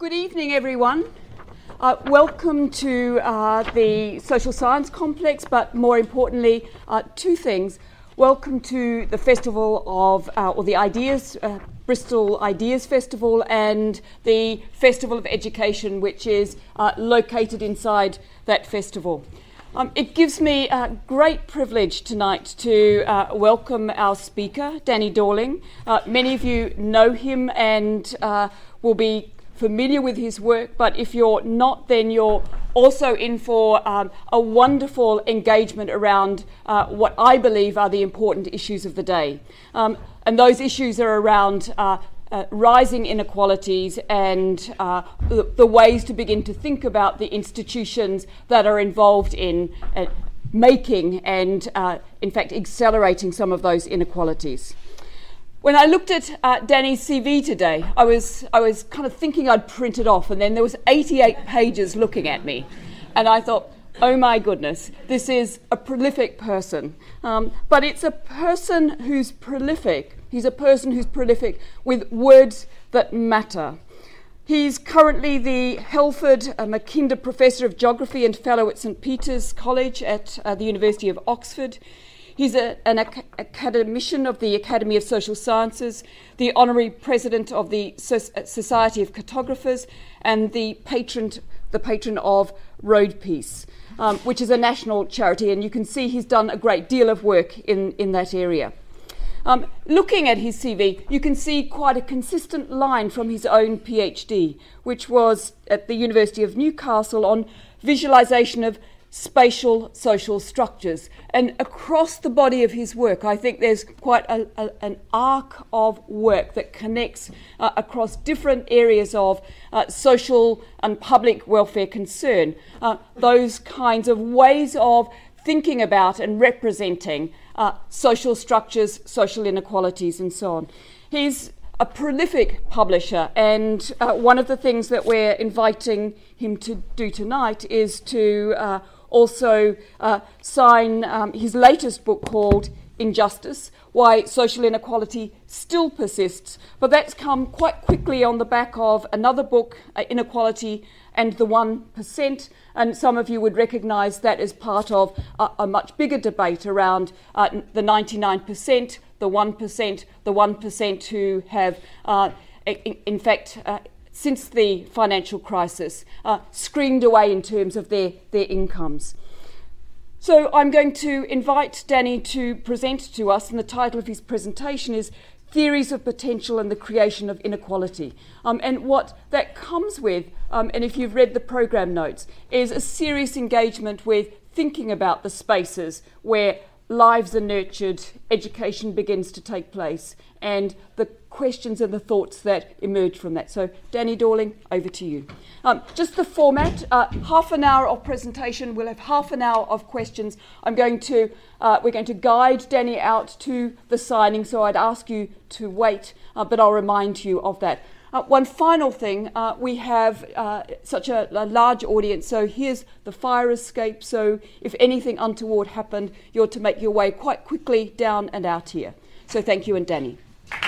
Good evening, everyone. Welcome to the Social Science Complex, but more importantly, two things. Welcome to the festival of, or the Ideas, Bristol Ideas Festival, and the Festival of Education, which is located inside that festival. It gives me a great privilege tonight to welcome our speaker, Danny Dorling. Many of you know him and will be familiar with his work, but if you're not, then you're also in for a wonderful engagement around what I believe are the important issues of the day. And those issues are around rising inequalities and the ways to begin to think about the institutions that are involved in making and, in fact, accelerating some of those inequalities. When I looked at Danny's CV today, I was kind of thinking I'd print it off, and then there was 88 pages looking at me. And I thought, oh my goodness, this is a prolific person. But it's a person who's prolific. He's a person who's prolific with words that matter. He's currently the Helford Mackinder Professor of Geography and Fellow at St Peter's College at the University of Oxford. He's an academician of the Academy of Social Sciences, the Honorary President of the Society of Cartographers, and the patron of Road Peace, which is a national charity, and you can see he's done a great deal of work in that area. Looking at his CV, you can see quite a consistent line from his own PhD, which was at the University of Newcastle on visualisation of spatial social structures. And across the body of his work, I think there's quite an arc of work that connects across different areas of social and public welfare concern, those kinds of ways of thinking about and representing social structures, social inequalities, and so on. He's a prolific publisher, and one of the things that we're inviting him to do tonight is to also sign his latest book called Injustice, Why Social Inequality Still Persists. But that's come quite quickly on the back of another book, Inequality and the 1%, and some of you would recognise that as part of a much bigger debate around the 99%, the 1% who have, in fact, since the financial crisis, screamed away in terms of their incomes. So I'm going to invite Danny to present to us, and the title of his presentation is Theories of Potential and the Creation of Inequality. And what that comes with, and if you've read the programme notes, is a serious engagement with thinking about the spaces where lives are nurtured, education begins to take place, and the questions and the thoughts that emerge from that. So, Danny Dorling, over to you. Just the format, half an hour of presentation, we'll have half an hour of questions. We're going to guide Danny out to the signing, so I'd ask you to wait, but I'll remind you of that. One final thing, we have such a large audience, so here's the fire escape, so if anything untoward happened, you're to make your way quite quickly down and out here. So thank you, and Danny.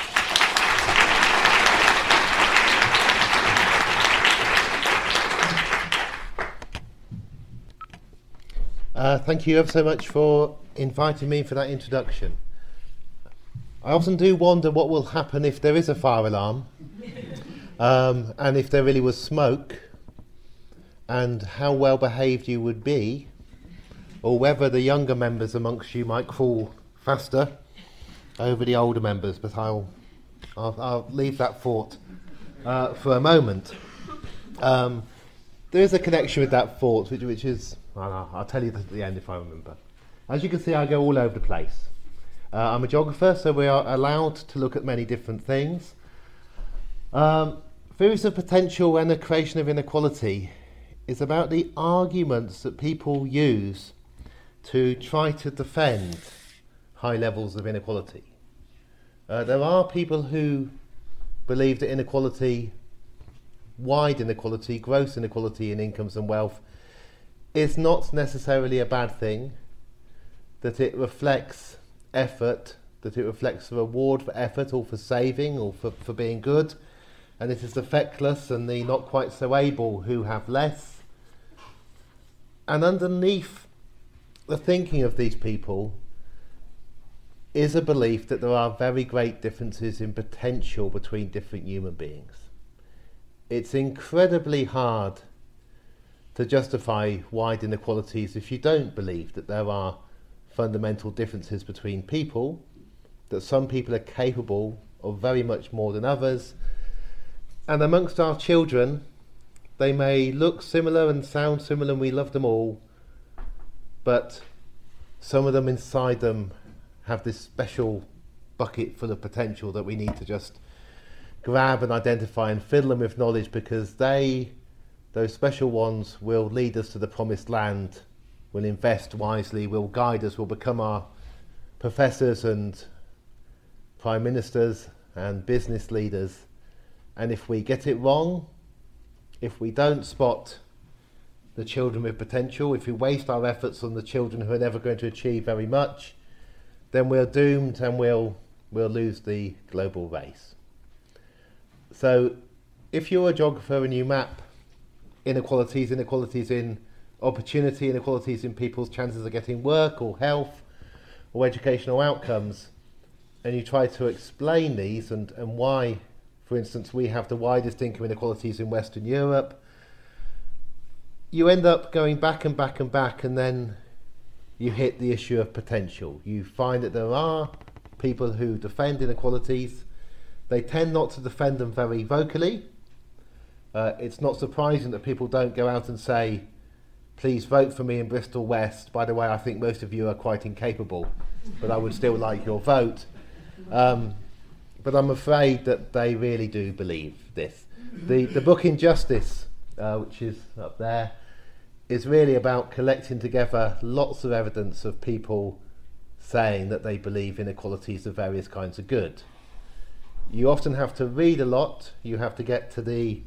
Thank you ever so much for inviting me for that introduction. I often do wonder what will happen if there is a fire alarm and if there really was smoke, and how well behaved you would be, or whether the younger members amongst you might fall faster over the older members, but I'll leave that thought for a moment. There is a connection with that thought, which is, I'll tell you at the end if I remember. As you can see, I go all over the place. I'm a geographer, so we are allowed to look at many different things. Theories of potential and the creation of inequality is about the arguments that people use to try to defend high levels of inequality. There are people who believe that inequality, wide inequality, gross inequality in incomes and wealth, is not necessarily a bad thing, that it reflects effort, that it reflects the reward for effort or for saving or for being good, and it is the feckless and the not quite so able who have less. And underneath the thinking of these people is a belief that there are very great differences in potential between different human beings. It's incredibly hard to justify wide inequalities if you don't believe that there are fundamental differences between people, that some people are capable of very much more than others. And amongst our children, they may look similar and sound similar and we love them all, but some of them inside them have this special bucket full of potential that we need to just grab and identify and fill them with knowledge, because those special ones will lead us to the promised land, will invest wisely, will guide us, will become our professors and prime ministers and business leaders. And if we get it wrong, if we don't spot the children with potential, if we waste our efforts on the children who are never going to achieve very much, then we're doomed and we'll lose the global race. So if you're a geographer and you map inequalities in opportunity, inequalities in people's chances of getting work or health or educational outcomes, and you try to explain these and why, for instance, we have the widest income inequalities in Western Europe, you end up going back and back and back, and then you hit the issue of potential. You find that there are people who defend inequalities. They tend not to defend them very vocally. It's not surprising that people don't go out and say, please vote for me in Bristol West. By the way, I think most of you are quite incapable, but I would still like your vote. But I'm afraid that they really do believe this. The book Injustice, which is up there, is really about collecting together lots of evidence of people saying that they believe inequalities of various kinds are good. You often have to read a lot. You have to get to the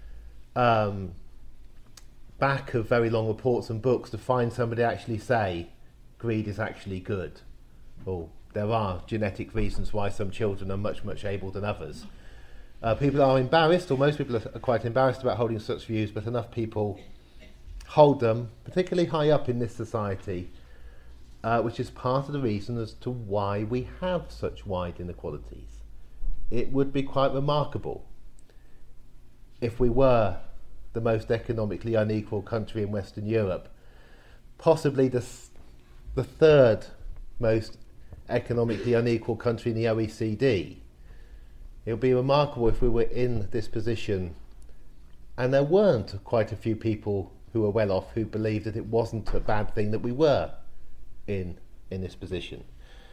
back of very long reports and books to find somebody actually say greed is actually good, or there are genetic reasons why some children are much, much able than others. People are embarrassed, or most people are quite embarrassed about holding such views, but enough people hold them, particularly high up in this society, which is part of the reason as to why we have such wide inequalities. It would be quite remarkable if we were the most economically unequal country in Western Europe, possibly the third most economically unequal country in the OECD. It would be remarkable if we were in this position and there weren't quite a few people who were well off who believed that it wasn't a bad thing that we were in this position.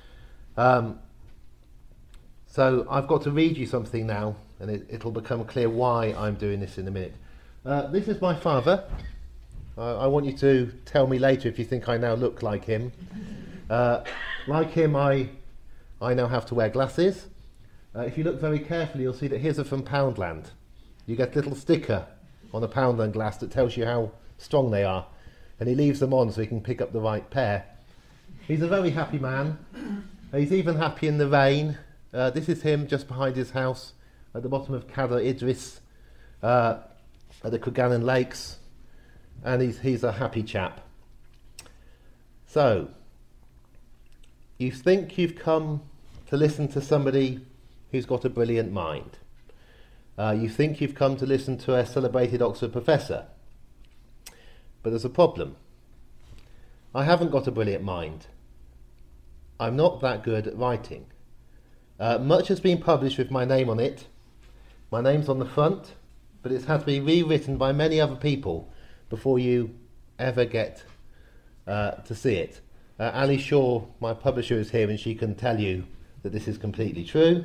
So I've got to read you something now, and it'll become clear why I'm doing this in a minute. This is my father. I want you to tell me later if you think I now look like him. Like him, I now have to wear glasses. If you look very carefully, you'll see that his are from Poundland. You get a little sticker on a Poundland glass that tells you how strong they are, and he leaves them on so he can pick up the right pair. He's a very happy man. He's even happy in the rain. This is him just behind his house at the bottom of Cadair Idris at the Creggannon Lakes, and he's a happy chap. So, you think you've come to listen to somebody who's got a brilliant mind. You think you've come to listen to a celebrated Oxford professor. But there's a problem. I haven't got a brilliant mind. I'm not that good at writing. Much has been published with my name on it. My name's on the front, but it's had to be rewritten by many other people before you ever get to see it. Ali Shaw, my publisher, is here and she can tell you that this is completely true.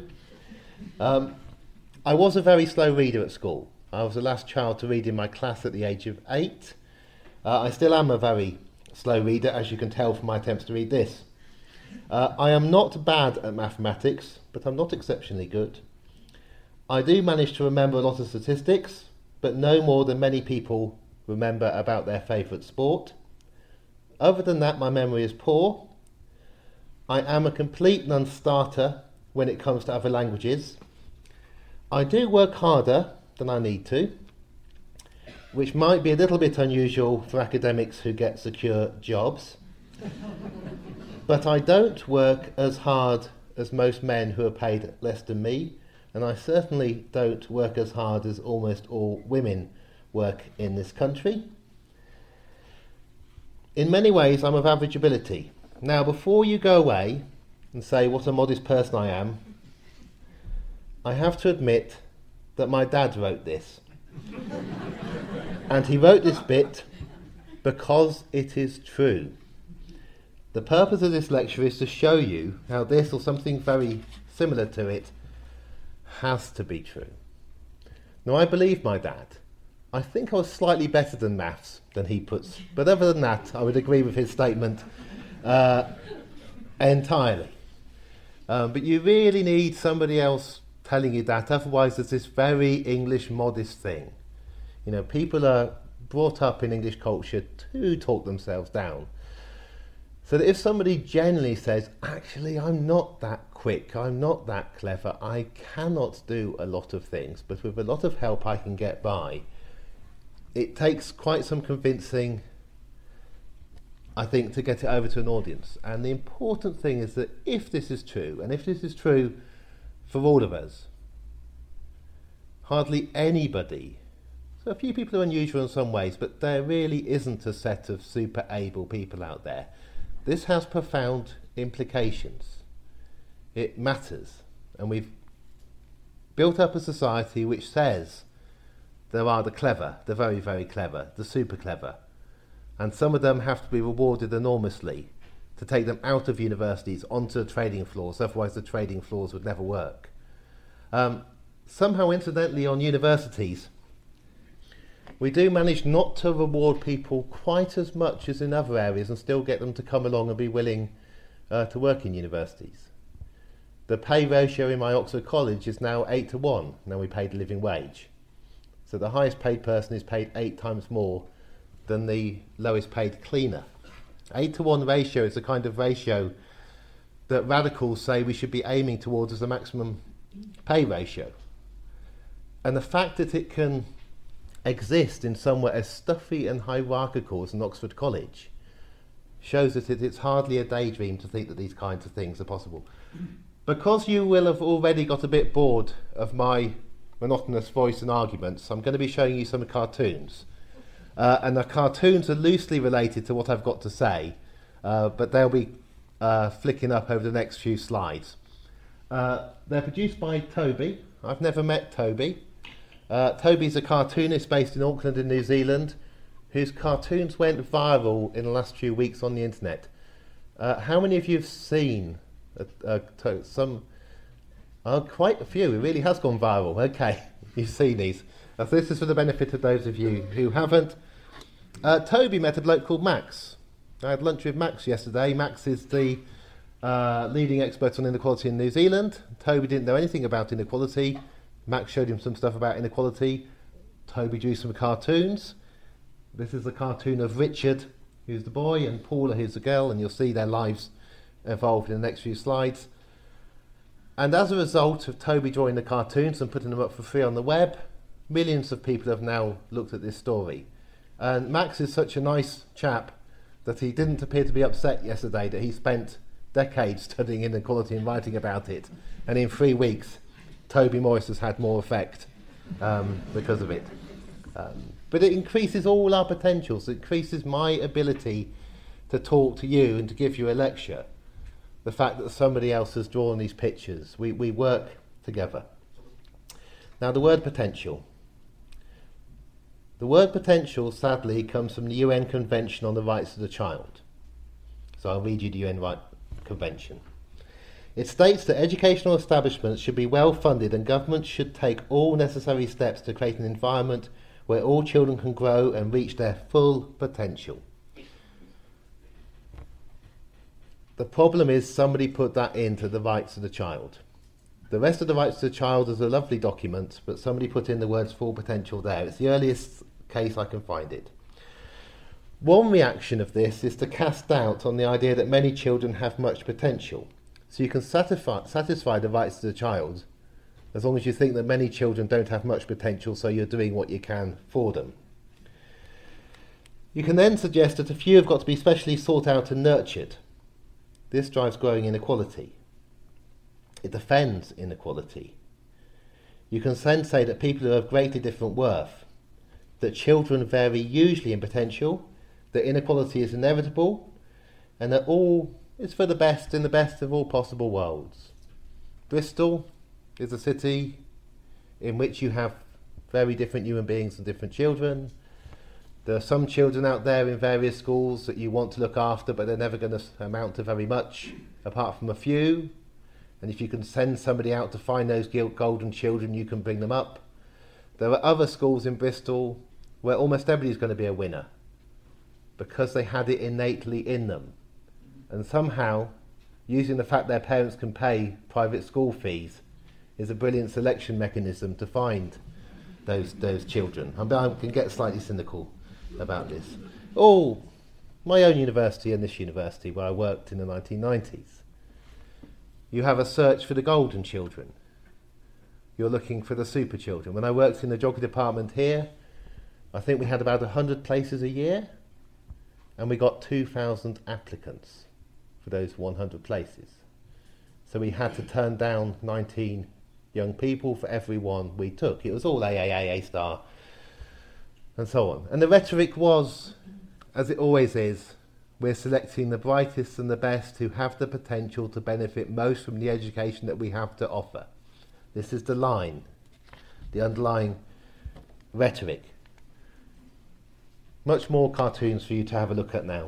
I was a very slow reader at school. I was the last child to read in my class at the age of 8. I still am a very slow reader, as you can tell from my attempts to read this. I am not bad at mathematics, but I'm not exceptionally good. I do manage to remember a lot of statistics, but no more than many people remember about their favourite sport. Other than that, my memory is poor. I am a complete non-starter when it comes to other languages. I do work harder than I need to, which might be a little bit unusual for academics who get secure jobs. But I don't work as hard as most men who are paid less than me, and I certainly don't work as hard as almost all women work in this country. In many ways, I'm of average ability. Now, before you go away and say what a modest person I am, I have to admit that my dad wrote this. And he wrote this bit because it is true. The purpose of this lecture is to show you how this, or something very similar to it, has to be true. Now, I believe my dad. I think I was slightly better than maths than he puts, but other than that, I would agree with his statement entirely. But you really need somebody else telling you that, otherwise there's this very English modest thing. You know, people are brought up in English culture to talk themselves down. So that if somebody generally says, actually, I'm not that quick, I'm not that clever, I cannot do a lot of things, but with a lot of help I can get by, it takes quite some convincing, I think, to get it over to an audience. And the important thing is that if this is true, and if this is true for all of us, hardly anybody, so a few people are unusual in some ways, but there really isn't a set of super able people out there. This has profound implications. It matters. And we've built up a society which says there are the clever, the very, very clever, the super clever. And some of them have to be rewarded enormously to take them out of universities onto the trading floors, otherwise the trading floors would never work. Somehow, incidentally, on universities, we do manage not to reward people quite as much as in other areas and still get them to come along and be willing to work in universities. The pay ratio in my Oxford College is now 8 to 1, now we pay the living wage. So the highest paid person is paid 8 times more than the lowest paid cleaner. 8 to 1 ratio is the kind of ratio that radicals say we should be aiming towards as the maximum pay ratio. And the fact that it can exist in somewhere as stuffy and hierarchical as an Oxford College shows that it's hardly a daydream to think that these kinds of things are possible. Because you will have already got a bit bored of my monotonous voice and arguments, I'm going to be showing you some cartoons. And the cartoons are loosely related to what I've got to say, but they'll be flicking up over the next few slides. They're produced by Toby. I've never met Toby. Toby's a cartoonist based in Auckland in New Zealand, whose cartoons went viral in the last few weeks on the internet. How many of you have seen some? Quite a few. It really has gone viral. Okay, you've seen these. So this is for the benefit of those of you who haven't. Toby met a bloke called Max. I had lunch with Max yesterday. Max is the leading expert on inequality in New Zealand. Toby didn't know anything about inequality. Max showed him some stuff about inequality. Toby drew some cartoons. This is the cartoon of Richard, who's the boy, and Paula, who's the girl, and you'll see their lives evolve in the next few slides. And as a result of Toby drawing the cartoons and putting them up for free on the web, millions of people have now looked at this story. And Max is such a nice chap that he didn't appear to be upset yesterday that he spent decades studying inequality and writing about it. And in 3 weeks, Toby Morris has had more effect because of it. But it increases all our potentials. It increases my ability to talk to you and to give you a lecture. The fact that somebody else has drawn these pictures. We work together. Now, the word potential. The word potential, sadly, comes from the UN Convention on the Rights of the Child. So I'll read you the UN Convention. It states that educational establishments should be well funded and governments should take all necessary steps to create an environment where all children can grow and reach their full potential. The problem is somebody put that into the rights of the child. The rest of the rights of the child is a lovely document, but somebody put in the words full potential there. It's the earliest case I can find it. One reaction of this is to cast doubt on the idea that many children have much potential. So you can satisfy the rights of the child as long as you think that many children don't have much potential, so you're doing what you can for them. You can then suggest that a few have got to be specially sought out and nurtured. This drives growing inequality. It defends inequality. You can then say that people are of greatly different worth, that children vary usually in potential, that inequality is inevitable, and that all is for the best in the best of all possible worlds. Bristol is a city in which you have very different human beings and different children. There are some children out there in various schools that you want to look after, but they're never going to amount to very much, apart from a few. And if you can send somebody out to find those golden children, you can bring them up. There are other schools in Bristol where almost everybody's going to be a winner, because they had it innately in them. And somehow, using the fact their parents can pay private school fees is a brilliant selection mechanism to find those children. I can get slightly cynical about this. Oh, my own university and this university where I worked in the 1990s. You have a search for the golden children. You're looking for the super children. When I worked in the geography department here, I think we had about 100 places a year, and we got 2,000 applicants for those 100 places. So we had to turn down 19 young people for every one we took. It was all A star, and so on. And the rhetoric was, as it always is, we're selecting the brightest and the best who have the potential to benefit most from the education that we have to offer. This is the line, the underlying rhetoric. Much more cartoons for you to have a look at now.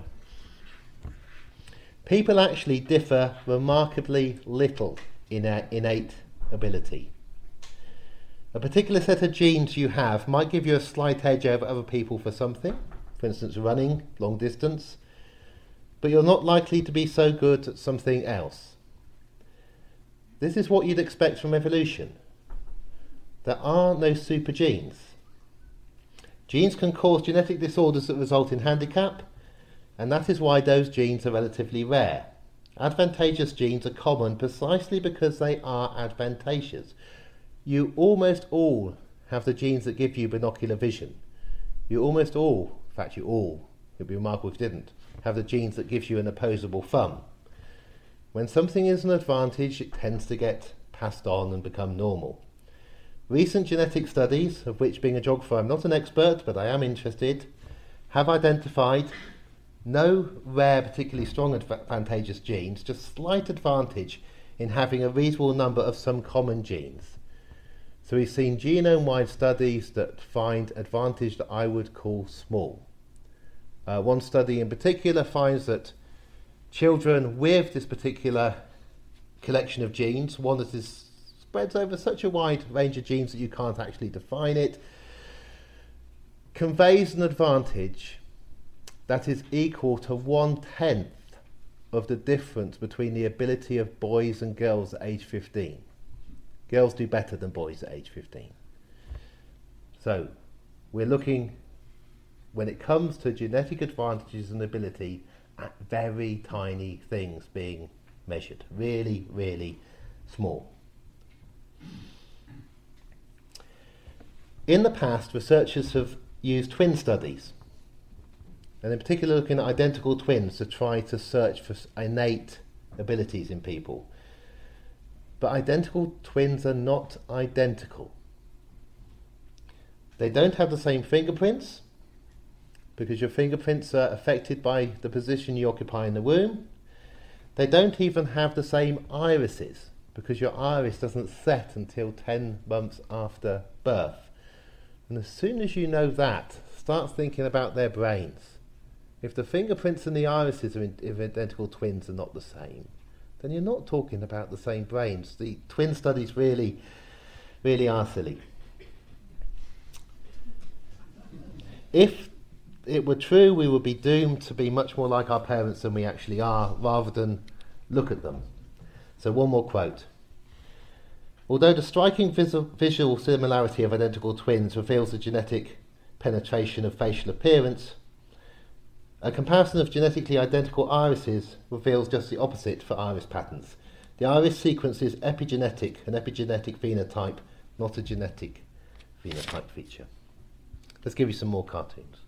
People actually differ remarkably little in innate ability. A particular set of genes you have might give you a slight edge over other people for something, for instance running, long distance, but you're not likely to be so good at something else. This is what you'd expect from evolution. There are no super genes. Genes can cause genetic disorders that result in handicap, and that is why those genes are relatively rare. Advantageous genes are common precisely because they are advantageous. You almost all have the genes that give you binocular vision. You almost all, in fact you all, it would be remarkable if you didn't, have the genes that gives you an opposable thumb. When something is an advantage, it tends to get passed on and become normal. Recent genetic studies, of which being a geographer I'm not an expert, but I am interested, have identified no rare, particularly strong advantageous genes, just slight advantage in having a reasonable number of some common genes. So we've seen genome-wide studies that find advantage that I would call small. One study in particular finds that children with this particular collection of genes, one that spreads over such a wide range of genes that you can't actually define it, conveys an advantage that is equal to 1/10 of the difference between the ability of boys and girls at age 15. Girls do better than boys at age 15. So we're looking, when it comes to genetic advantages and ability, at very tiny things being measured. Really, really small. In the past, researchers have used twin studies, and in particular looking at identical twins to try to search for innate abilities in people. But identical twins are not identical. They don't have the same fingerprints, because your fingerprints are affected by the position you occupy in the womb. They don't even have the same irises, because your iris doesn't set until 10 months after birth. And as soon as you know that, start thinking about their brains. If the fingerprints and the irises of identical twins are not the same, then you're not talking about the same brains. The twin studies really, really are silly. If it were true, we would be doomed to be much more like our parents than we actually are, rather than look at them. So one more quote. Although the striking visual similarity of identical twins reveals the genetic penetration of facial appearance, a comparison of genetically identical irises reveals just the opposite for iris patterns. The iris sequence is epigenetic, an epigenetic phenotype, not a genetic phenotype feature. Let's give you some more cartoons.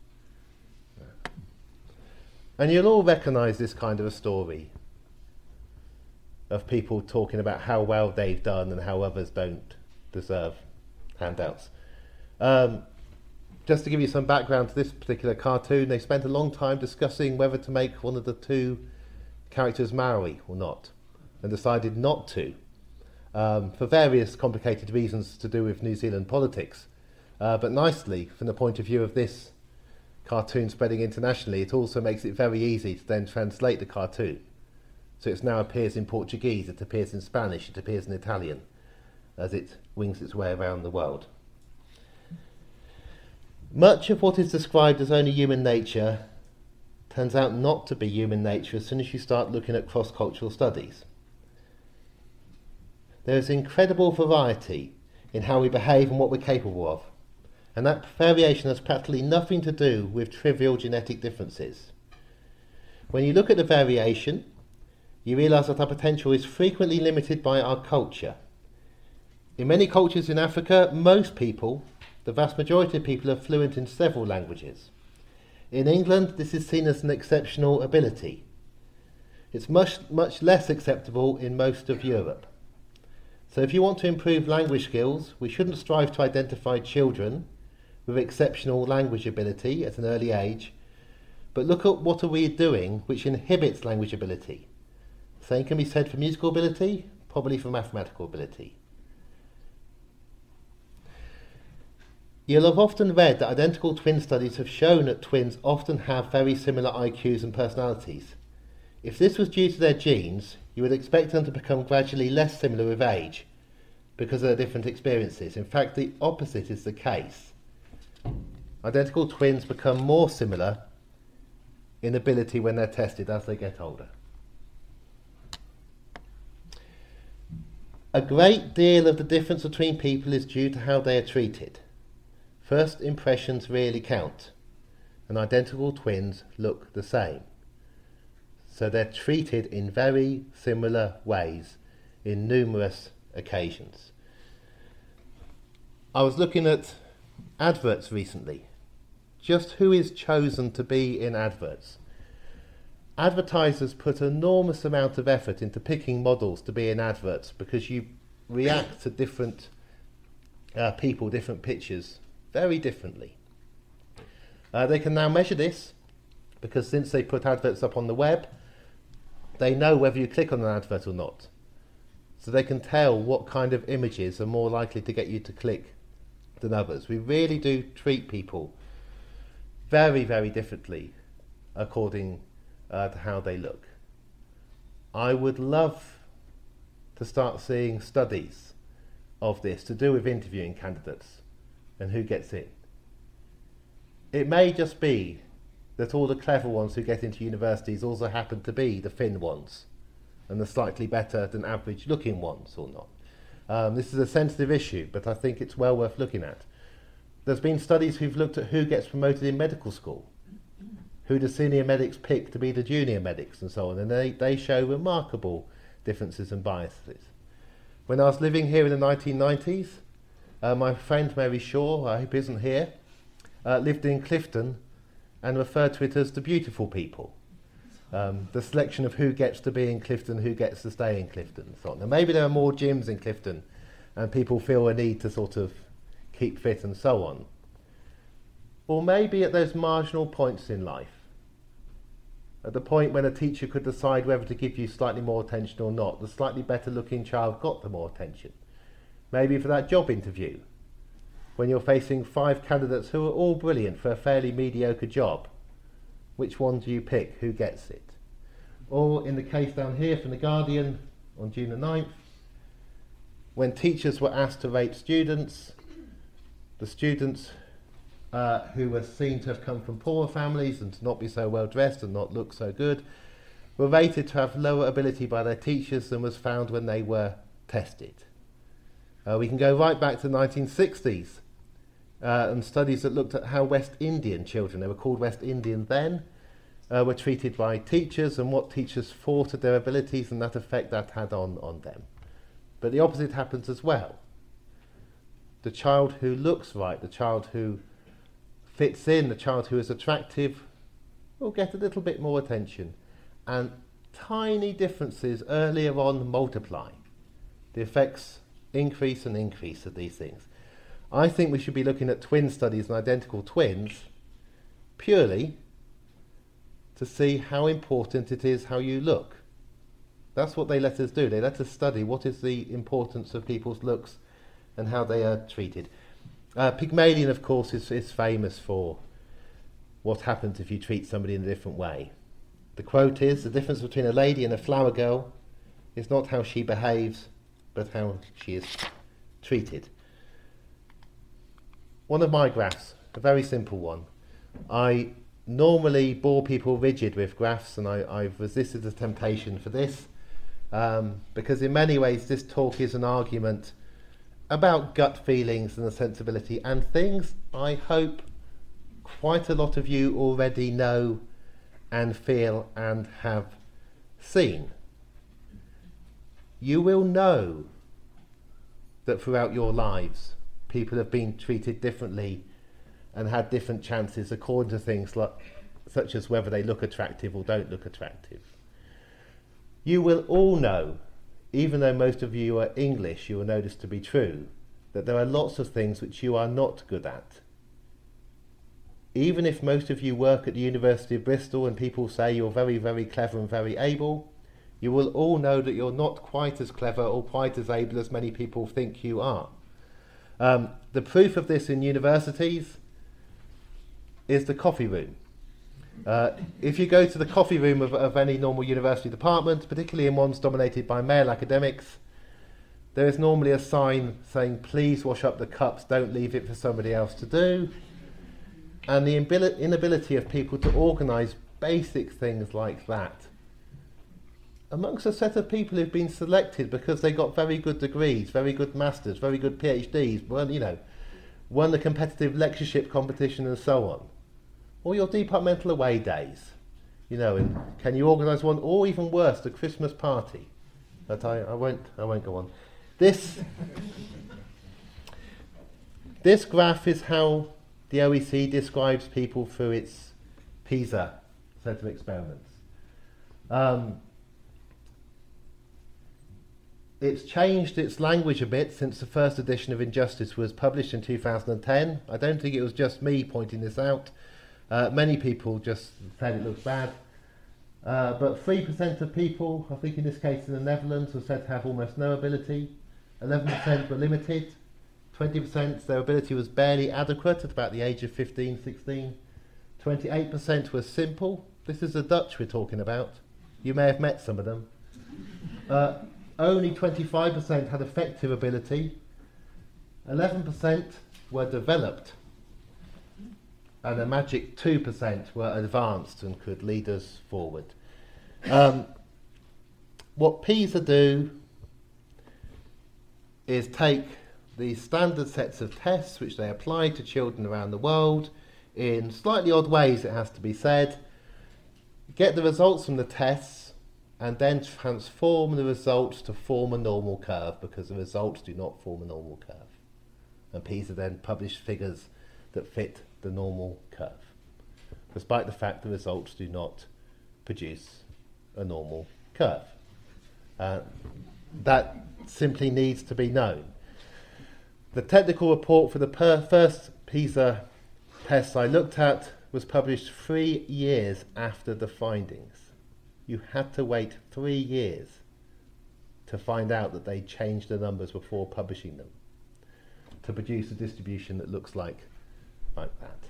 And you'll all recognise this kind of a story of people talking about how well they've done and how others don't deserve handouts. Just to give you some background to this particular cartoon, they spent a long time discussing whether to make one of the two characters Maori or not, and decided not to, for various complicated reasons to do with New Zealand politics. But nicely, from the point of view of this cartoon spreading internationally, it also makes it very easy to then translate the cartoon. So it now appears in Portuguese, it appears in Spanish, it appears in Italian, as it wings its way around the world. Much of what is described as only human nature turns out not to be human nature as soon as you start looking at cross-cultural studies. There is incredible variety in how we behave and what we're capable of, and that variation has practically nothing to do with trivial genetic differences. When you look at the variation, you realise that our potential is frequently limited by our culture. In many cultures in Africa, most people, the vast majority of people, are fluent in several languages. In England, this is seen as an exceptional ability. It's much less acceptable in most of Europe. So if you want to improve language skills, we shouldn't strive to identify children with exceptional language ability at an early age, but look at what are we doing which inhibits language ability. Same can be said for musical ability, probably for mathematical ability. You'll have often read that identical twin studies have shown that twins often have very similar IQs and personalities. If this was due to their genes, you would expect them to become gradually less similar with age because of their different experiences. In fact, the opposite is the case. Identical twins become more similar in ability when they're tested as they get older. A great deal of the difference between people is due to how they are treated. First impressions really count, and identical twins look the same. So they're treated in very similar ways in numerous occasions. I was looking at adverts recently. Just who is chosen to be in adverts? Advertisers put an enormous amount of effort into picking models to be in adverts because you react to different people, different pictures, very differently. They can now measure this because since they put adverts up on the web, they know whether you click on an advert or not. So they can tell what kind of images are more likely to get you to click than others. We really do treat people very, very differently according to how they look. I would love to start seeing studies of this to do with interviewing candidates and who gets in. It may just be that all the clever ones who get into universities also happen to be the thin ones and the slightly better than average looking ones or not. This is a sensitive issue, but I think it's well worth looking at. There's been studies who've looked at who gets promoted in medical school, who the senior medics pick to be the junior medics and so on, and they show remarkable differences and biases. When I was living here in the 1990s, my friend Mary Shaw, I hope isn't here, lived in Clifton and referred to it as the beautiful people. The selection of who gets to be in Clifton, who gets to stay in Clifton and so on. And maybe there are more gyms in Clifton and people feel a need to sort of keep fit and so on. Or maybe at those marginal points in life, at the point when a teacher could decide whether to give you slightly more attention or not, the slightly better looking child got the more attention. Maybe for that job interview, when you're facing 5 candidates who are all brilliant for a fairly mediocre job, which one do you pick? Who gets it? Or in the case down here from The Guardian on June the 9th, when teachers were asked to rate students, the students who were seen to have come from poorer families and to not be so well dressed and not look so good, were rated to have lower ability by their teachers than was found when they were tested. We can go right back to the 1960s and studies that looked at how West Indian children, they were called West Indian then, were treated by teachers and what teachers thought of their abilities and that effect that had on them. But the opposite happens as well. The child who looks right, the child who fits in, the child who is attractive will get a little bit more attention, and tiny differences earlier on multiply. The effects increase and increase of these things. I think we should be looking at twin studies and identical twins purely to see how important it is how you look. That's what they let us do. They let us study what is the importance of people's looks and how they are treated. Pygmalion, of course, is famous for what happens if you treat somebody in a different way. The quote is, the difference between a lady and a flower girl is not how she behaves, but how she is treated. One of my graphs, a very simple one. I normally bore people rigid with graphs, and I've resisted the temptation for this, because in many ways this talk is an argument about gut feelings and the sensibility and things I hope quite a lot of you already know and feel and have seen. You will know that throughout your lives people have been treated differently and had different chances according to things such as whether they look attractive or don't look attractive. You will all know, even though most of you are English, you will know this to be true, that there are lots of things which you are not good at. Even if most of you work at the University of Bristol and people say you're very, very clever and very able, you will all know that you're not quite as clever or quite as able as many people think you are. The proof of this in universities is the coffee room. If you go to the coffee room of any normal university department, particularly in ones dominated by male academics, there is normally a sign saying, please wash up the cups, don't leave it for somebody else to do. And the inability of people to organise basic things like that amongst a set of people who've been selected because they got very good degrees, very good masters, very good PhDs, won the competitive lectureship competition and so on. Or your departmental away days, and can you organise one, or even worse, the Christmas party? But I won't go on. This graph is how the OEC describes people through its PISA set of experiments. It's changed its language a bit since the first edition of Injustice was published in 2010. I don't think it was just me pointing this out. Many people just said it looks bad. But 3% of people, I think in this case in the Netherlands, were said to have almost no ability. 11% were limited. 20% their ability was barely adequate at about the age of 15, 16. 28% was simple. This is the Dutch we're talking about. You may have met some of them. Only 25% had effective ability. 11% were developed. And a magic 2% were advanced and could lead us forward. What PISA do is take the standard sets of tests which they apply to children around the world in slightly odd ways, it has to be said, get the results from the tests and then transform the results to form a normal curve, because the results do not form a normal curve. And PISA then published figures that fit the normal curve, despite the fact the results do not produce a normal curve. That simply needs to be known. The technical report for the first PISA tests I looked at was published 3 years after the findings. You had to wait 3 years to find out that they changed the numbers before publishing them to produce a distribution that looks like that.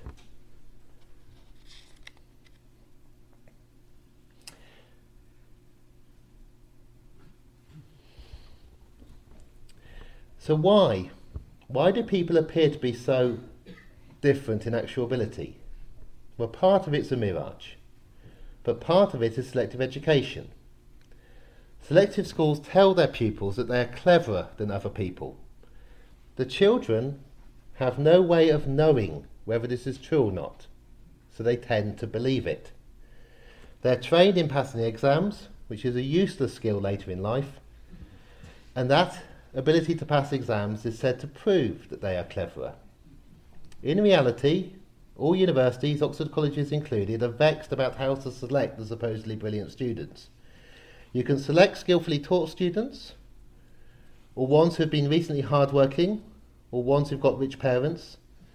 So why do people appear to be so different in actual ability? Well, part of it's a mirage, but part of it is selective education. Selective schools tell their pupils that they are cleverer than other people. The children have no way of knowing whether this is true or not, so they tend to believe it. They're trained in passing the exams, which is a useless skill later in life, and that ability to pass exams is said to prove that they are cleverer. In reality, all universities, Oxford colleges included, are vexed about how to select the supposedly brilliant students. You can select skillfully taught students, or ones who have been recently hard-working, or ones who've got rich parents.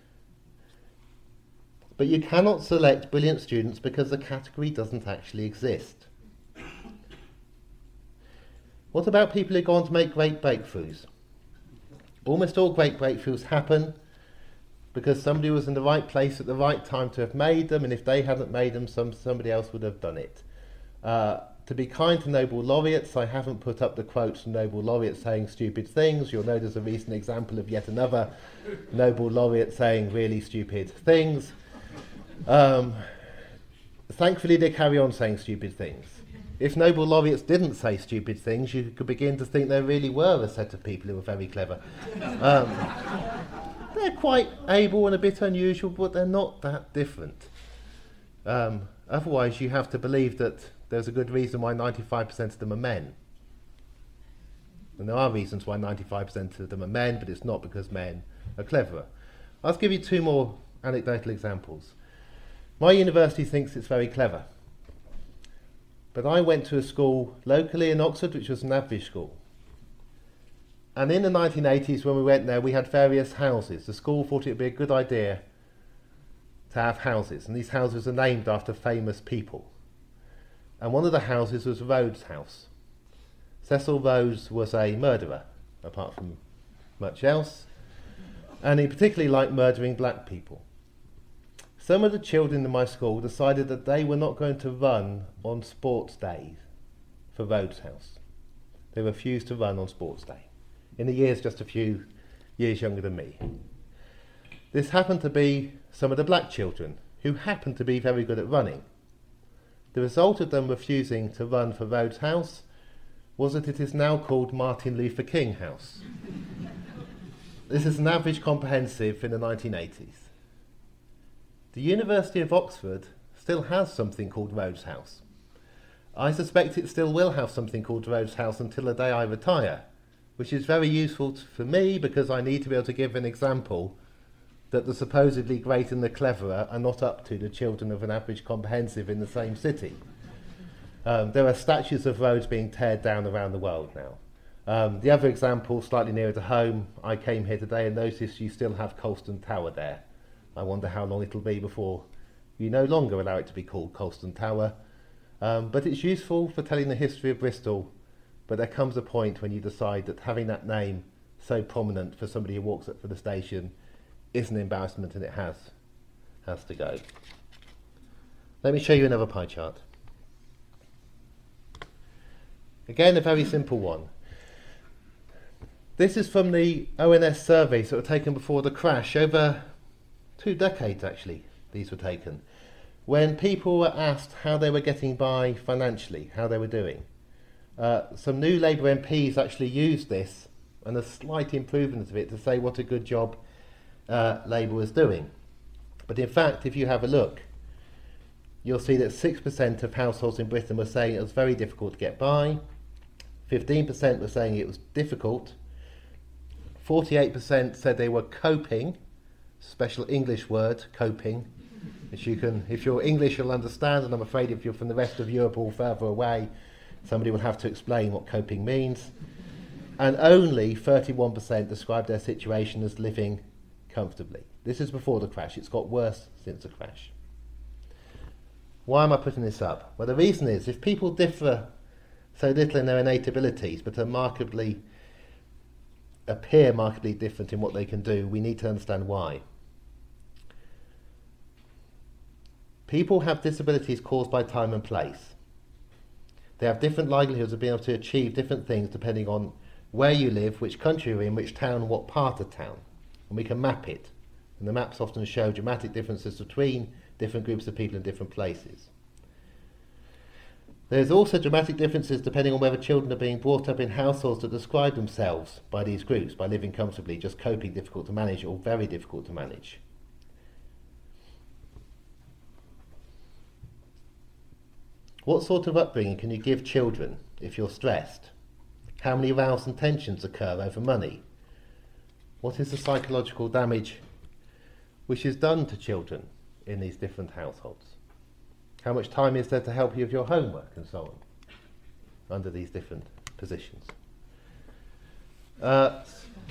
But you cannot select brilliant students because the category doesn't actually exist. What about people who go on to make great breakthroughs? Almost all great breakthroughs happen because somebody was in the right place at the right time to have made them, and if they hadn't made them, somebody else would have done it. To be kind to Nobel laureates, I haven't put up the quotes from Nobel laureates saying stupid things. You'll know there's a recent example of yet another Nobel laureate saying really stupid things. Thankfully, they carry on saying stupid things. If Nobel laureates didn't say stupid things, you could begin to think there really were a set of people who were very clever. They're quite able and a bit unusual, but they're not that different. Otherwise, you have to believe that there's a good reason why 95% of them are men. And there are reasons why 95% of them are men, but it's not because men are cleverer. I'll give you two more anecdotal examples. My university thinks it's very clever. But I went to a school locally in Oxford, which was an average school. And in the 1980s, when we went there, we had various houses. The school thought it would be a good idea to have houses, and these houses are named after famous people. And one of the houses was Rhodes House. Cecil Rhodes was a murderer, apart from much else, and he particularly liked murdering black people. Some of the children in my school decided that they were not going to run on sports days for Rhodes House. They refused to run on sports day, in the years just a few years younger than me. This happened to be some of the black children, who happened to be very good at running. The result of them refusing to run for Rhodes House was that it is now called Martin Luther King House. This is an average comprehensive in the 1980s. The University of Oxford still has something called Rhodes House. I suspect it still will have something called Rhodes House until the day I retire, which is very useful for me because I need to be able to give an example that the supposedly great and the cleverer are not up to the children of an average comprehensive in the same city. There are statues of Rhodes being teared down around the world now. The other example, slightly nearer to home, I came here today and noticed you still have Colston Tower there. I wonder how long it'll be before you no longer allow it to be called Colston Tower. But it's useful for telling the history of Bristol, but there comes a point when you decide that having that name so prominent for somebody who walks up for the station is an embarrassment, and it has to go. Let me show you another pie chart. Again, a very simple one. This is from the ONS surveys that were taken before the crash, over 2 decades actually, these were taken, when people were asked how they were getting by financially, how they were doing. Some new Labour MPs actually used this, and a slight improvement of it, to say what a good job Labour was doing. But in fact, if you have a look, you'll see that 6% of households in Britain were saying it was very difficult to get by, 15% were saying it was difficult, 48% said they were coping, special English word, coping, which you can, if you're English, you'll understand, and I'm afraid if you're from the rest of Europe or further away, somebody will have to explain what coping means. And only 31% described their situation as living comfortably. This is before the crash. It's got worse since the crash. Why am I putting this up? Well, the reason is, if people differ so little in their innate abilities, but appear markedly different in what they can do, we need to understand why. People have disabilities caused by time and place. They have different likelihoods of being able to achieve different things depending on where you live, which country you're in, which town, what part of town. And we can map it. And the maps often show dramatic differences between different groups of people in different places. There's also dramatic differences depending on whether children are being brought up in households that describe themselves by these groups, by living comfortably, just coping, difficult to manage, or very difficult to manage. What sort of upbringing can you give children if you're stressed? How many rows and tensions occur over money? What is the psychological damage which is done to children in these different households? How much time is there to help you with your homework and so on under these different positions? The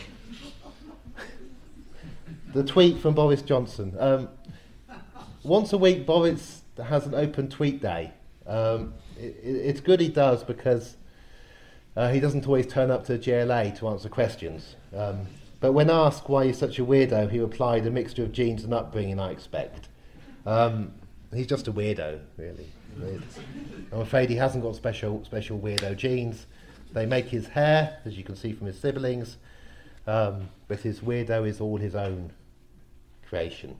tweet from Boris Johnson. Once a week Boris has an open tweet day. It's good he does, because he doesn't always turn up to GLA to answer questions. But when asked why he's such a weirdo, he replied, "A mixture of genes and upbringing, I expect." He's just a weirdo, really. I'm afraid he hasn't got special weirdo genes. They make his hair, as you can see from his siblings, but his weirdo is all his own creation.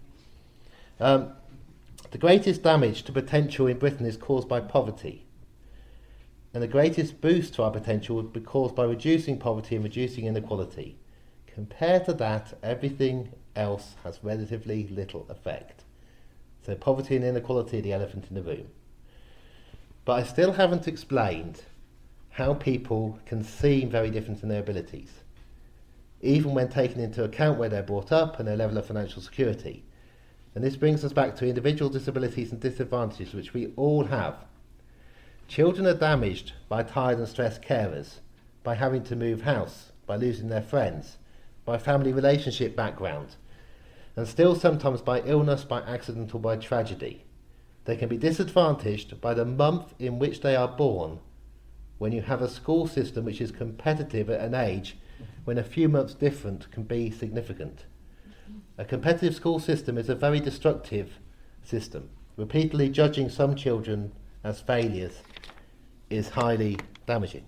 The greatest damage to potential in Britain is caused by poverty. And the greatest boost to our potential would be caused by reducing poverty and reducing inequality. Compared to that, everything else has relatively little effect. So poverty and inequality are the elephant in the room. But I still haven't explained how people can seem very different in their abilities, even when taking into account where they're brought up and their level of financial security. And this brings us back to individual disabilities and disadvantages, which we all have. Children are damaged by tired and stressed carers, by having to move house, by losing their friends, by family relationship background, and still sometimes by illness, by accident or by tragedy. They can be disadvantaged by the month in which they are born, when you have a school system which is competitive at an age when a few months different can be significant. A competitive school system is a very destructive system. Repeatedly judging some children as failures is highly damaging.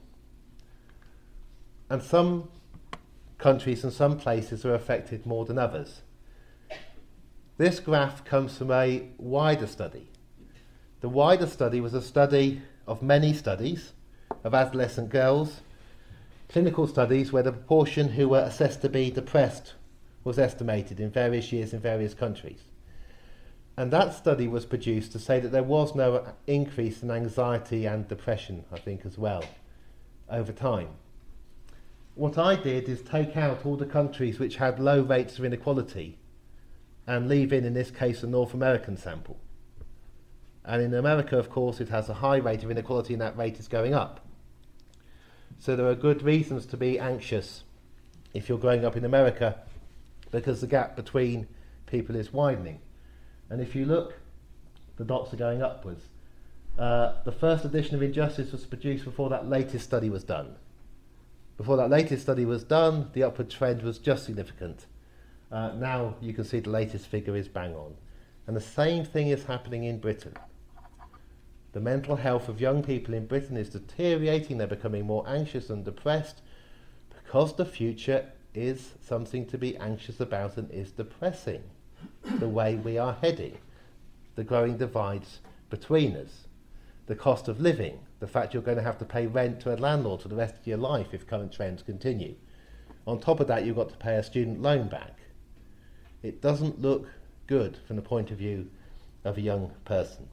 And some countries and some places are affected more than others. This graph comes from a wider study. The wider study was a study of many studies of adolescent girls, clinical studies where the proportion who were assessed to be depressed was estimated in various years in various countries. And that study was produced to say that there was no increase in anxiety and depression, I think, as well, over time. What I did is take out all the countries which had low rates of inequality and leave in this case, a North American sample. And in America, of course, it has a high rate of inequality, and that rate is going up. So there are good reasons to be anxious if you're growing up in America, because the gap between people is widening. And if you look, the dots are going upwards. The first edition of Injustice was produced before that latest study was done. Before that latest study was done, the upward trend was just significant. Now you can see the latest figure is bang on. And the same thing is happening in Britain. The mental health of young people in Britain is deteriorating. They're becoming more anxious and depressed because the future is something to be anxious about and is depressing. The way we are heading, the growing divides between us, the cost of living, the fact you're going to have to pay rent to a landlord for the rest of your life if current trends continue. On top of that, you've got to pay a student loan back. It doesn't look good from the point of view of a young person.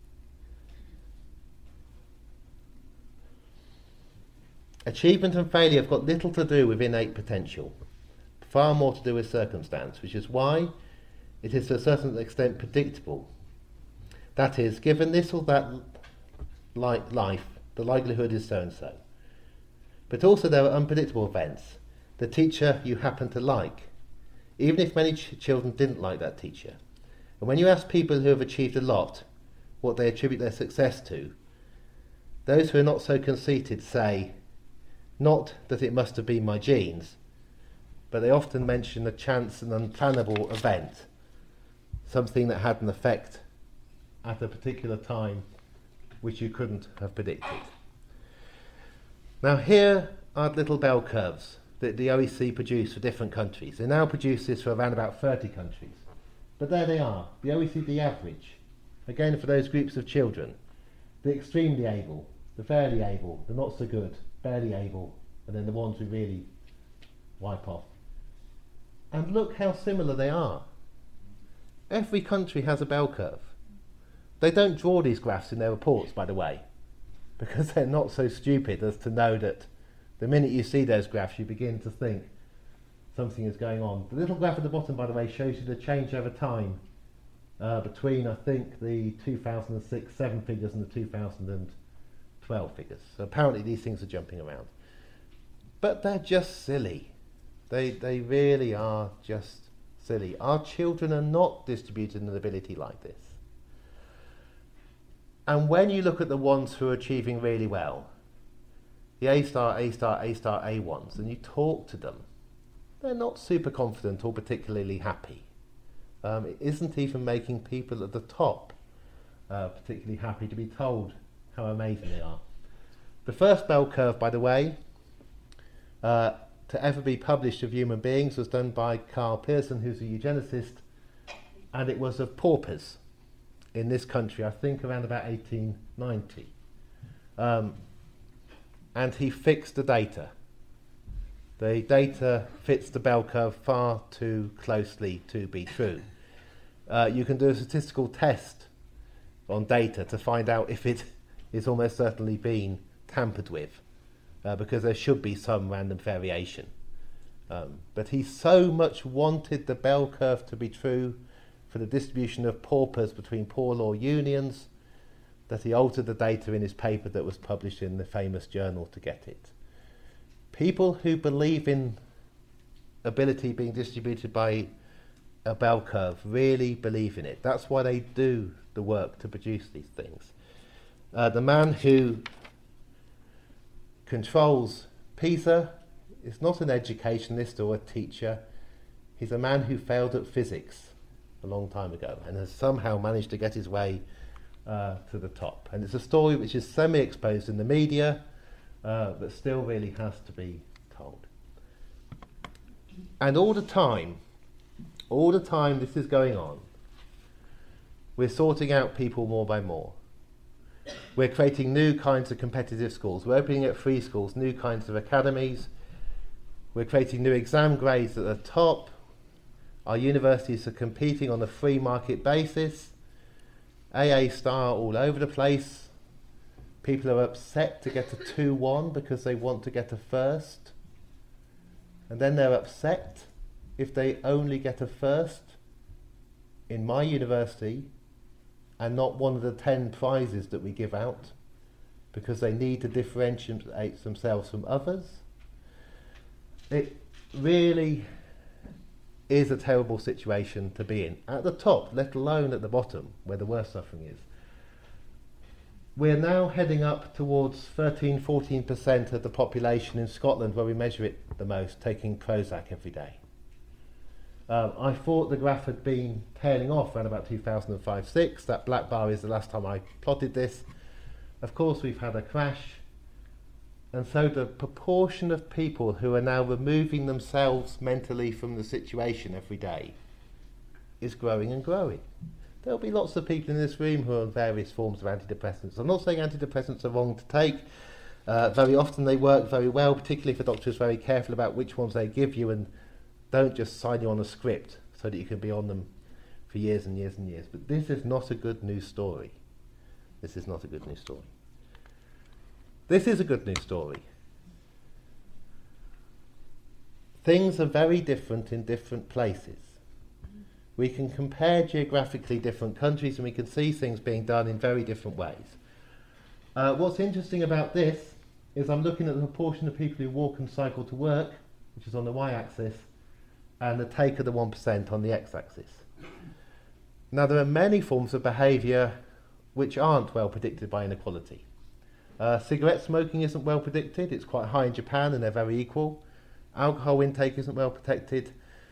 Achievement and failure have got little to do with innate potential, far more to do with circumstance, which is why it is to a certain extent predictable. That is, given this or that life, the likelihood is so and so. But also there are unpredictable events. The teacher you happen to like, even if many children didn't like that teacher. And when you ask people who have achieved a lot what they attribute their success to, those who are not so conceited say, not that it must have been my genes, but they often mention a chance and unplannable event, something that had an effect at a particular time which you couldn't have predicted. Now here are little bell curves that the OECD produced for different countries. They now produce this for around about 30 countries. But there they are, the OECD average. Again, for those groups of children, the extremely able, the fairly able, the not so good, barely able, and then the ones who really wipe off. And look how similar they are. Every country has a bell curve. They don't draw these graphs in their reports, by the way, because they're not so stupid as to know that the minute you see those graphs, you begin to think something is going on. The little graph at the bottom, by the way, shows you the change over time between, I think, the 2006-7 figures and the 2012 figures. So apparently these things are jumping around. But they're just silly. They really are just silly. Our children are not distributed in ability like this. And when you look at the ones who are achieving really well, the A-star, A-star, A-star, A ones, and you talk to them, they're not super confident or particularly happy. It isn't even making people at the top particularly happy to be told how amazing they are. The first bell curve, by the way, to ever be published of human beings was done by Karl Pearson, who's a eugenicist, and it was of paupers in this country, I think around about 1890. And he fixed the data. The data fits the bell curve far too closely to be true. You can do a statistical test on data to find out if it is almost certainly been tampered with, because there should be some random variation. But he so much wanted the bell curve to be true for the distribution of paupers between poor law unions that he altered the data in his paper that was published in the famous journal to get it. People who believe in ability being distributed by a bell curve really believe in it. That's why they do the work to produce these things. The man who controls PISA is not an educationist or a teacher. He's a man who failed at physics a long time ago and has somehow managed to get his way to the top. And it's a story which is semi-exposed in the media, but still really has to be told. And all the time this is going on, we're sorting out people more by more. We're creating new kinds of competitive schools. We're opening up free schools, new kinds of academies. We're creating new exam grades at the top. Our universities are competing on a free market basis. AA star all over the place. People are upset to get a 2-1 because they want to get a first. And then they're upset if they only get a first in my university and not one of the 10 prizes that we give out because they need to differentiate themselves from others. It really is a terrible situation to be in, at the top, let alone at the bottom, where the worst suffering is. We're now heading up towards 13-14% of the population in Scotland, where we measure it the most, taking Prozac every day. I thought the graph had been tailing off around about 2005-06. That black bar is the last time I plotted this. Of course, we've had a crash. And so the proportion of people who are now removing themselves mentally from the situation every day is growing and growing. There'll be lots of people in this room who are on various forms of antidepressants. I'm not saying antidepressants are wrong to take. Very often they work very well, particularly if a doctor is very careful about which ones they give you and don't just sign you on a script so that you can be on them for years and years and years. But this is not a good news story. This is not a good news story. This is a good news story. Things are very different in different places. We can compare geographically different countries and we can see things being done in very different ways. What's interesting about this is I'm looking at the proportion of people who walk and cycle to work, which is on the y-axis, and the take of the 1% on the x-axis. Now there are many forms of behaviour which aren't well predicted by inequality. Cigarette smoking isn't well predicted. It's quite high in Japan and they're very equal. Alcohol intake isn't well predicted.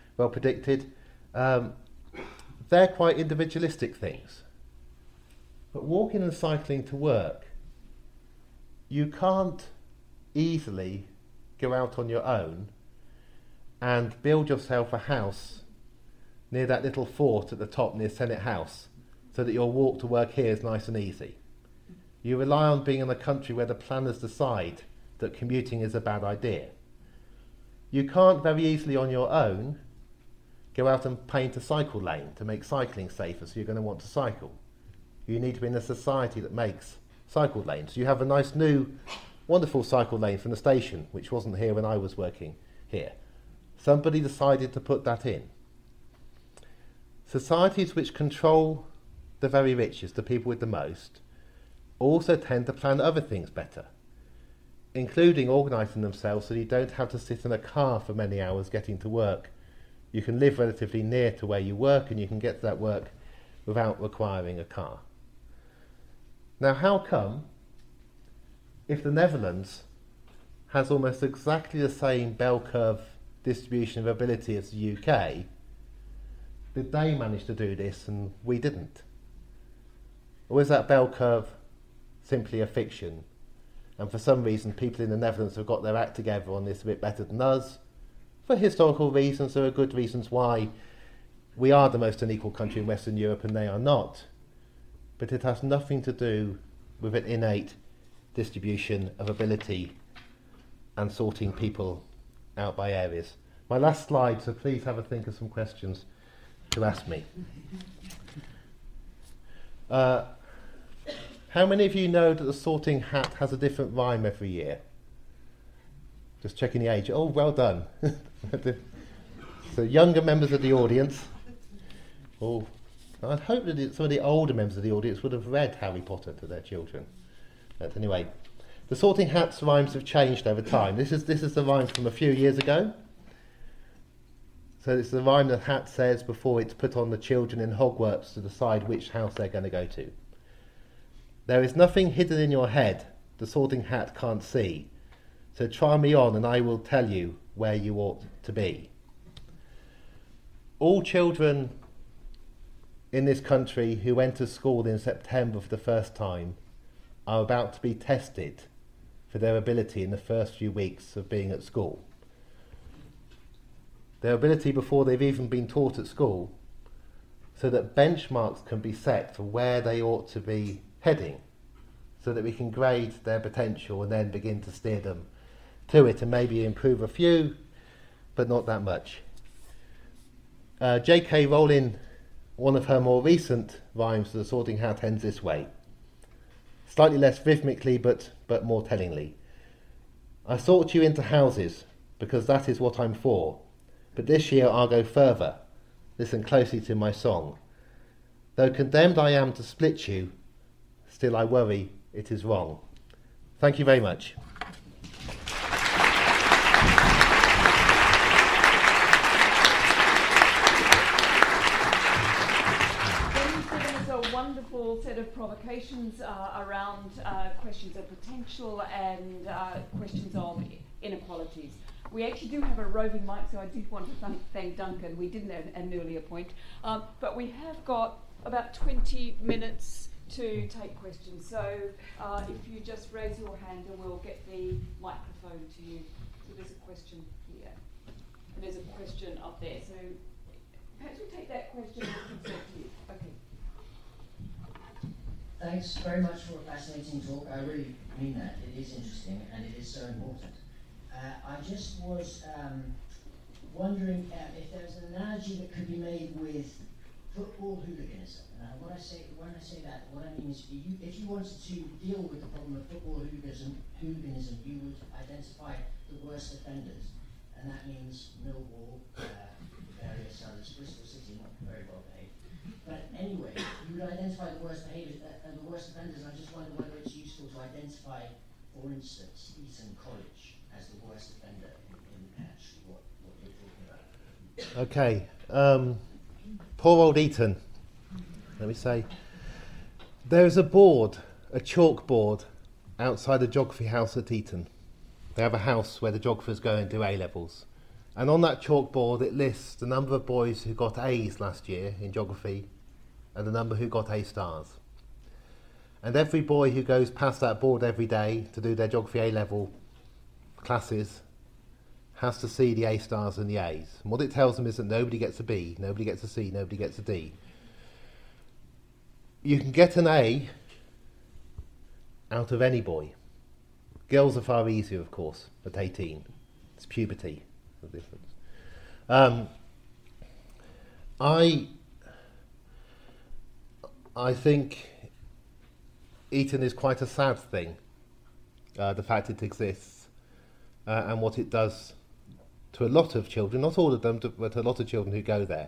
They're quite individualistic things. But walking and cycling to work, you can't easily go out on your own and build yourself a house near that little fort at the top near Senate House so that your walk to work here is nice and easy. You rely on being in a country where the planners decide that commuting is a bad idea. You can't very easily on your own go out and paint a cycle lane to make cycling safer, so you're going to want to cycle. You need to be in a society that makes cycle lanes. You have a nice new, wonderful cycle lane from the station, which wasn't here when I was working here. Somebody decided to put that in. Societies which control the very richest, the people with the most, also tend to plan other things better, including organising themselves so you don't have to sit in a car for many hours getting to work. You can live relatively near to where you work and you can get to that work without requiring a car. Now, how come, if the Netherlands has almost exactly the same bell curve distribution of ability as the UK, did they manage to do this and we didn't? Or is that bell curve simply a fiction? And for some reason, people in the Netherlands have got their act together on this a bit better than us. For historical reasons, there are good reasons why we are the most unequal country in Western Europe and they are not. But it has nothing to do with an innate distribution of ability and sorting people out by areas. My last slide, so please have a think of some questions to ask me. How many of you know that the sorting hat has a different rhyme every year? Just checking the age. Oh, well done. So younger members of the audience. Oh, I'd hope that some of the older members of the audience would have read Harry Potter to their children. But anyway, the sorting hat's rhymes have changed over time. This is the rhyme from a few years ago. So it's the rhyme the hat says before it's put on the children in Hogwarts to decide which house they're going to go to. There is nothing hidden in your head the sorting hat can't see. So try me on and I will tell you where you ought to be. All children in this country who enter school in September for the first time are about to be tested for their ability in the first few weeks of being at school. Their ability before they've even been taught at school, so that benchmarks can be set for where they ought to be heading, so that we can grade their potential and then begin to steer them to it and maybe improve a few, but not that much. J.K. Rowling, one of her more recent rhymes to the sorting hat ends this way, slightly less rhythmically but more tellingly. I sort you into houses because that is what I'm for, but this year I'll go further. Listen closely to my song. Though condemned I am to split you, still I worry it is wrong. Thank you very much. Wonderful set of provocations around questions of potential and questions of inequalities. We actually do have a roving mic, so I do want to thank Duncan. We didn't at an earlier point, but we have got about 20 minutes to take questions. So if you just raise your hand and we'll get the microphone to you. So there's a question here, and there's a question up there. So perhaps we'll take that question and consent to you. Okay. Thanks very much for a fascinating talk. I really mean that. It is interesting and it is so important. I just was wondering if there's an analogy that could be made with football hooliganism. When I say that, what I mean is if you wanted to deal with the problem of football hooliganism, you would identify the worst offenders, and that means Millwall, various others, Bristol City, not very well behaved. But anyway, you would identify the worst behaviours and the worst offenders, and I just wonder whether it's useful to identify, for instance, Eton College as the worst offender in actually what you're talking about. Okay, poor old Eton. Let me say, there is a board, a chalkboard, outside the geography house at Eton. They have a house where the geographers go and do A-levels. And on that chalkboard it lists the number of boys who got A's last year in geography and the number who got A stars. And every boy who goes past that board every day to do their geography A-level classes has to see the A stars and the A's. And what it tells them is that nobody gets a B, nobody gets a C, nobody gets a D. You can get an A out of any boy. Girls are far easier, of course, at 18. It's puberty. The difference. I think Eton is quite a sad thing, the fact it exists, and what it does to a lot of children, not all of them, but a lot of children who go there.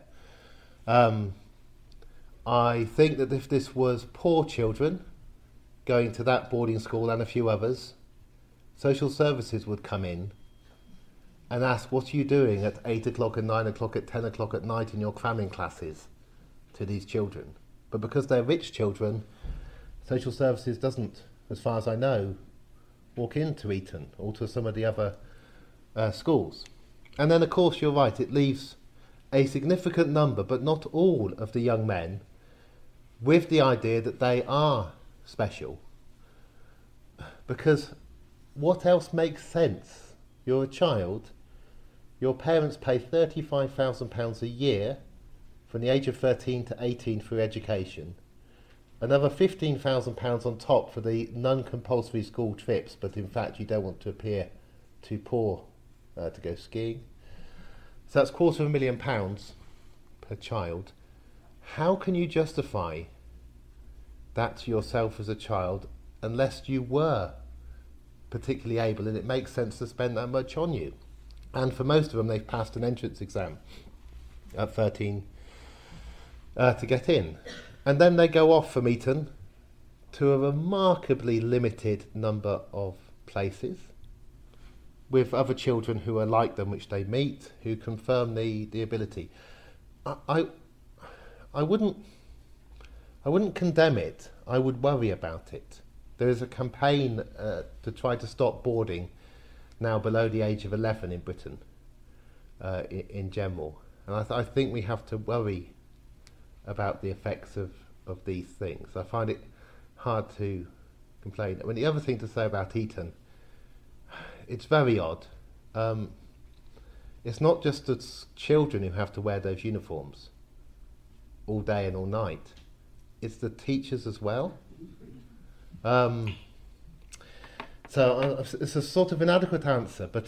I think that if this was poor children going to that boarding school and a few others, social services would come in and ask, what are you doing at 8 o'clock and 9 o'clock at 10 o'clock at night in your cramming classes to these children? But because they're rich children, social services doesn't, as far as I know, walk into Eton or to some of the other schools. And then, of course, you're right, it leaves a significant number, but not all, of the young men with the idea that they are special. Because what else makes sense? You're a child, your parents pay £35,000 a year from the age of 13 to 18 for education, another £15,000 on top for the non-compulsory school trips, but in fact you don't want to appear too poor to go skiing. So that's £250,000 per child. How can you justify that to yourself as a child unless you were particularly able and it makes sense to spend that much on you? And for most of them, they've passed an entrance exam at 13 to get in. And then they go off from Eton to a remarkably limited number of places with other children who are like them, which they meet, who confirm the ability. I wouldn't condemn it. I would worry about it. There is a campaign to try to stop boarding now below the age of 11 in Britain, in general. And I think we have to worry about the effects of these things. I find it hard to complain. I mean, the other thing to say about Eton, it's very odd. It's not just the children who have to wear those uniforms all day and all night. It's the teachers as well. So it's a sort of inadequate answer, but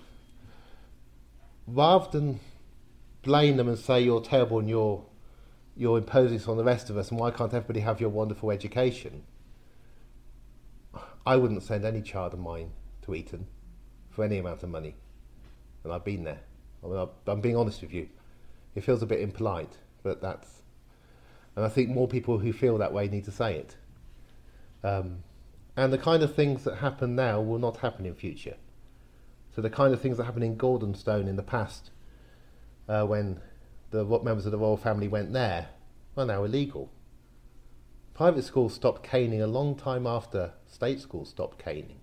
rather than blame them and say you're terrible and you're imposing this on the rest of us and why can't everybody have your wonderful education, I wouldn't send any child of mine to Eton for any amount of money. And I've been there. I mean, I'm being honest with you. It feels a bit impolite, but that's... And I think more people who feel that way need to say it. And the kind of things that happen now will not happen in future. So the kind of things that happened in Gordonstone in the past, when the members of the royal family went there, are now illegal. Private schools stopped caning a long time after state schools stopped caning.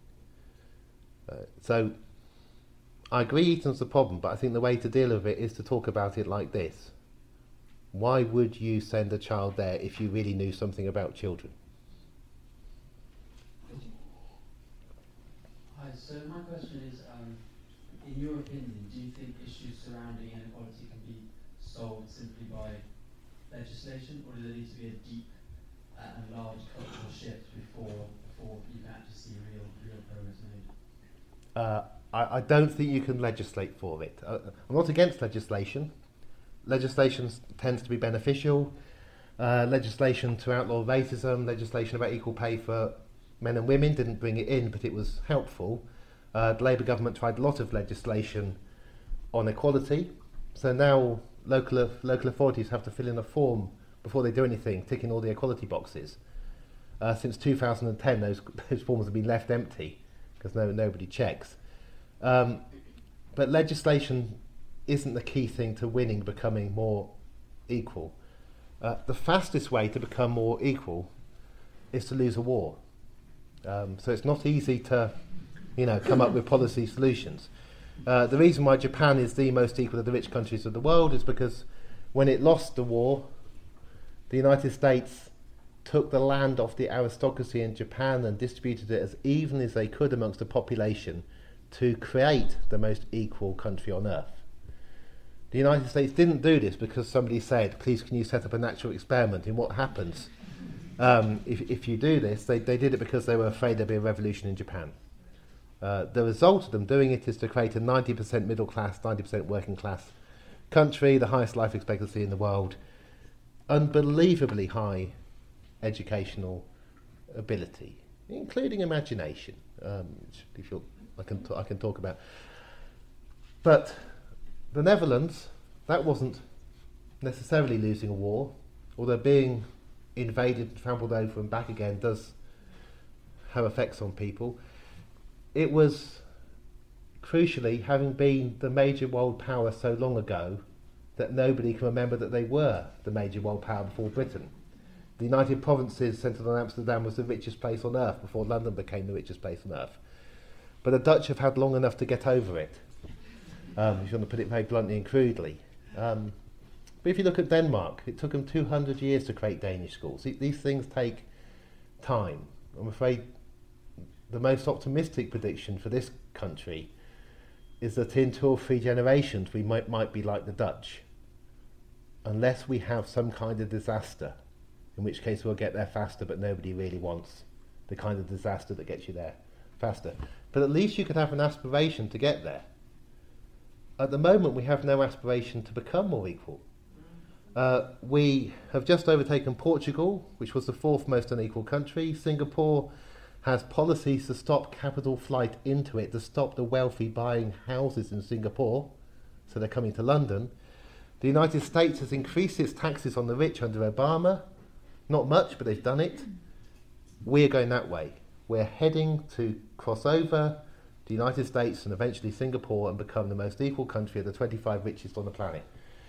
So I agree Eton's the problem, but I think the way to deal with it is to talk about it like this. Why would you send a child there if you really knew something about children? Hi, so my question is, in your opinion, do you think issues surrounding inequality can be solved simply by legislation, or does there need to be a deep and large cultural shift before you can actually see real progress made? I don't think you can legislate for it. I'm not against legislation. Legislation tends to be beneficial. Legislation to outlaw racism, legislation about equal pay for men and women didn't bring it in, but it was helpful. The Labour government tried a lot of legislation on equality. So now local authorities have to fill in a form before they do anything, ticking all the equality boxes. Since 2010, those forms have been left empty because nobody checks. But legislation isn't the key thing to becoming more equal. The fastest way to become more equal is to lose a war. So it's not easy to, come up with policy solutions. The reason why Japan is the most equal of the rich countries of the world is because when it lost the war, the United States took the land off the aristocracy in Japan and distributed it as evenly as they could amongst the population to create the most equal country on earth. The United States didn't do this because somebody said, please can you set up a natural experiment in what happens if you do this. They did it because they were afraid there'd be a revolution in Japan. The result of them doing it is to create a 90% middle class, 90% working class country, the highest life expectancy in the world, unbelievably high educational ability, including imagination, which I can talk about. But the Netherlands, that wasn't necessarily losing a war, although being invaded and trampled over and back again does have effects on people. It was, crucially, having been the major world power so long ago that nobody can remember that they were the major world power before Britain. The United Provinces, centred on Amsterdam, was the richest place on earth before London became the richest place on earth. But the Dutch have had long enough to get over it, if you want to put it very bluntly and crudely. But if you look at Denmark, it took them 200 years to create Danish schools. These things take time. I'm afraid the most optimistic prediction for this country is that in 2 or 3 generations we might be like the Dutch, unless we have some kind of disaster, in which case we'll get there faster, but nobody really wants the kind of disaster that gets you there faster. But at least you could have an aspiration to get there. At the moment we have no aspiration to become more equal. We have just overtaken Portugal, which was the 4th most unequal country. Singapore has policies to stop capital flight into it, to stop the wealthy buying houses in Singapore, so they're coming to London. The United States has increased its taxes on the rich under Obama. Not much, but they've done it. We're going that way. We're heading to cross over the United States and eventually Singapore and become the most equal country of the 25 richest on the planet.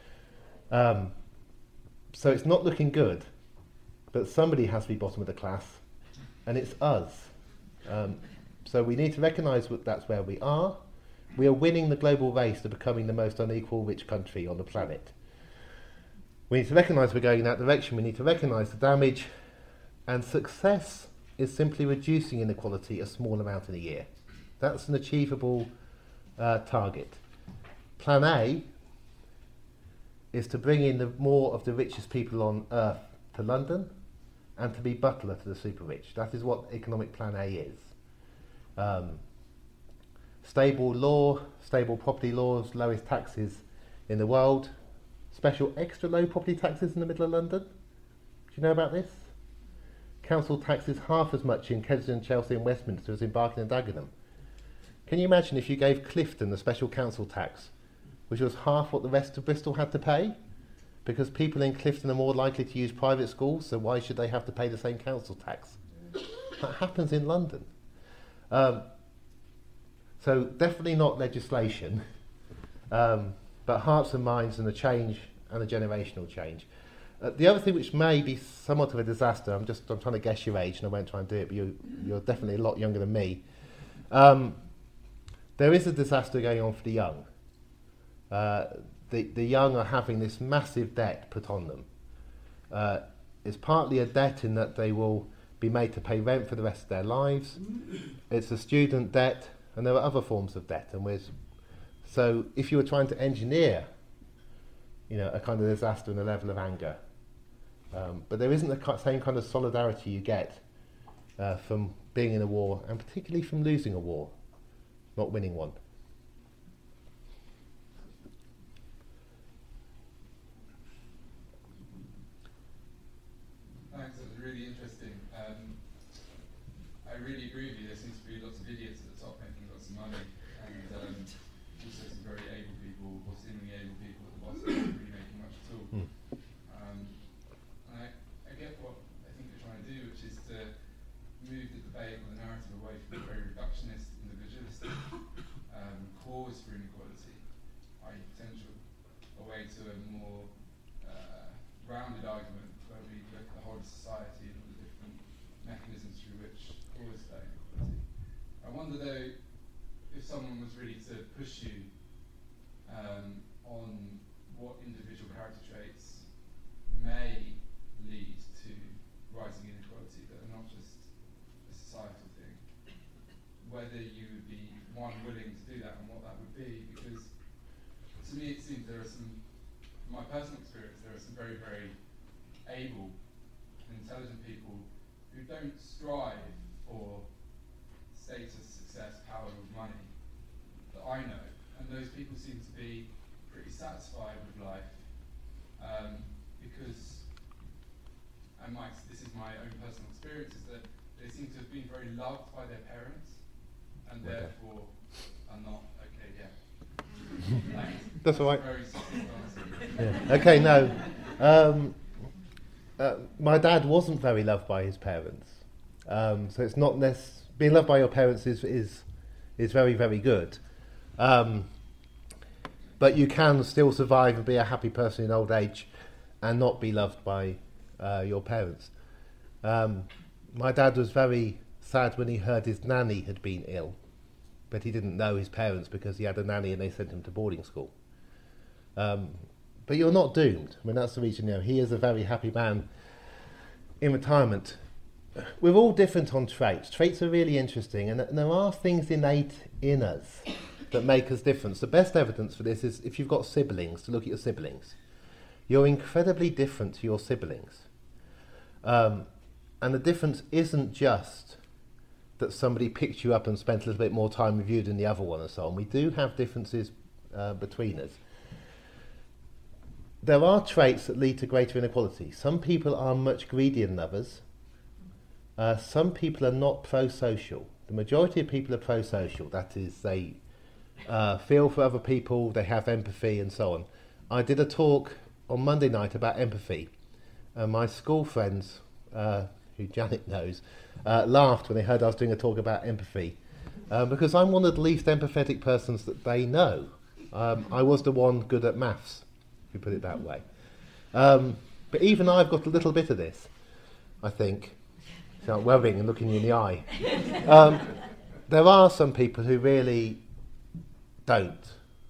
So it's not looking good, but somebody has to be bottom of the class, and it's us. So we need to recognise that that's where we are. We are winning the global race to becoming the most unequal rich country on the planet. We need to recognise we're going in that direction. We need to recognise the damage, and success is simply reducing inequality a small amount in a year. That's an achievable target. Plan A is to bring in more of the richest people on earth to London and to be butler to the super rich. That is what economic plan A is. Stable law, stable property laws, lowest taxes in the world, special extra low property taxes in the middle of London. Do you know about this? Council taxes half as much in Kensington, Chelsea and Westminster as in Barking and Dagenham. Can you imagine if you gave Clifton the special council tax, which was half what the rest of Bristol had to pay? Because people in Clifton are more likely to use private schools, so why should they have to pay the same council tax? That happens in London. So definitely not legislation, but hearts and minds and a change and a generational change. The other thing which may be somewhat of a disaster, I'm trying to guess your age and I won't try and do it, but you're definitely a lot younger than me. There is a disaster going on for the young. The young are having this massive debt put on them. It's partly a debt in that they will be made to pay rent for the rest of their lives. It's a student debt, and there are other forms of debt. So if you were trying to engineer, a kind of disaster and a level of anger, but there isn't the same kind of solidarity you get from being in a war, and particularly from losing a war, not winning one. Thanks, that was really interesting. I really agree with you. There seems to be lots of idiots at the top making lots of money, and also some very able people, or seemingly able people at the bottom, not really making much at all. And I get what I think you're trying to do, which is to move the debate or the narrative away from a very reductionist, individualistic cause for inequality, i.e. potential, away to a more rounded argument where we look at the whole of society and all the different mechanisms through which cause that inequality. I wonder though, if someone was really to push you on what individual character traits may lead to rising inequality that are not just a societal thing, whether you would be, one, willing to do that and what that would be, because to me it seems there are some, from my personal experience, there are some very, very able and intelligent people who don't strive for status, success, power, or money that I know, and those people seem to be pretty satisfied with life because, and this is my own personal experience, is that they seem to have been very loved by their parents, and therefore are not okay. Yeah. Thanks. That's all right. Very succinct answer. Yeah. Okay, no. My dad wasn't very loved by his parents, so it's not being loved by your parents is very, very good. But you can still survive and be a happy person in old age and not be loved by your parents. My dad was very sad when he heard his nanny had been ill, but he didn't know his parents because he had a nanny and they sent him to boarding school. But you're not doomed. I mean, that's the reason, he is a very happy man in retirement. We're all different on traits. Traits are really interesting, and there are things innate in us that make us different. The best evidence for this is if you've got siblings, to look at your siblings. You're incredibly different to your siblings. And the difference isn't just that somebody picked you up and spent a little bit more time with you than the other one and so on. We do have differences between us. There are traits that lead to greater inequality. Some people are much greedier than others. Some people are not pro-social. The majority of people are pro-social. That is, they feel for other people, they have empathy and so on. I did a talk on Monday night about empathy. My school friends, who Janet knows, laughed when they heard I was doing a talk about empathy because I'm one of the least empathetic persons that they know. I was the one good at maths, if you put it that way. But even I've got a little bit of this, I think. So I'm worrying and looking you in the eye. There are some people who really don't.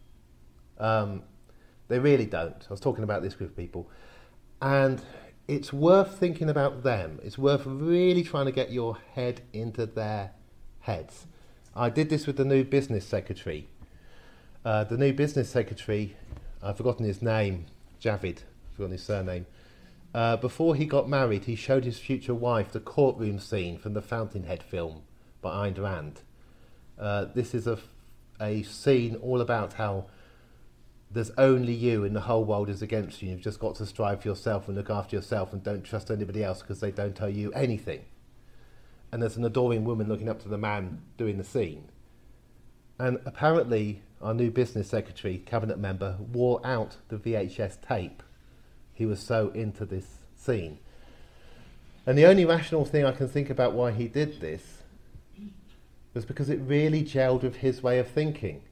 They really don't. I was talking about this with people. And it's worth thinking about them. It's worth really trying to get your head into their heads. I did this with the new business secretary. The new business secretary, I've forgotten his name, Javid, I've forgotten his surname. Before he got married, he showed his future wife the courtroom scene from the Fountainhead film by Ayn Rand. This is a scene all about how there's only you and the whole world is against you. You've just got to strive for yourself and look after yourself and don't trust anybody else because they don't tell you anything. And there's an adoring woman looking up to the man doing the scene. And apparently our new business secretary, cabinet member, wore out the VHS tape. He was so into this scene. And the only rational thing I can think about why he did this was because it really gelled with his way of thinking.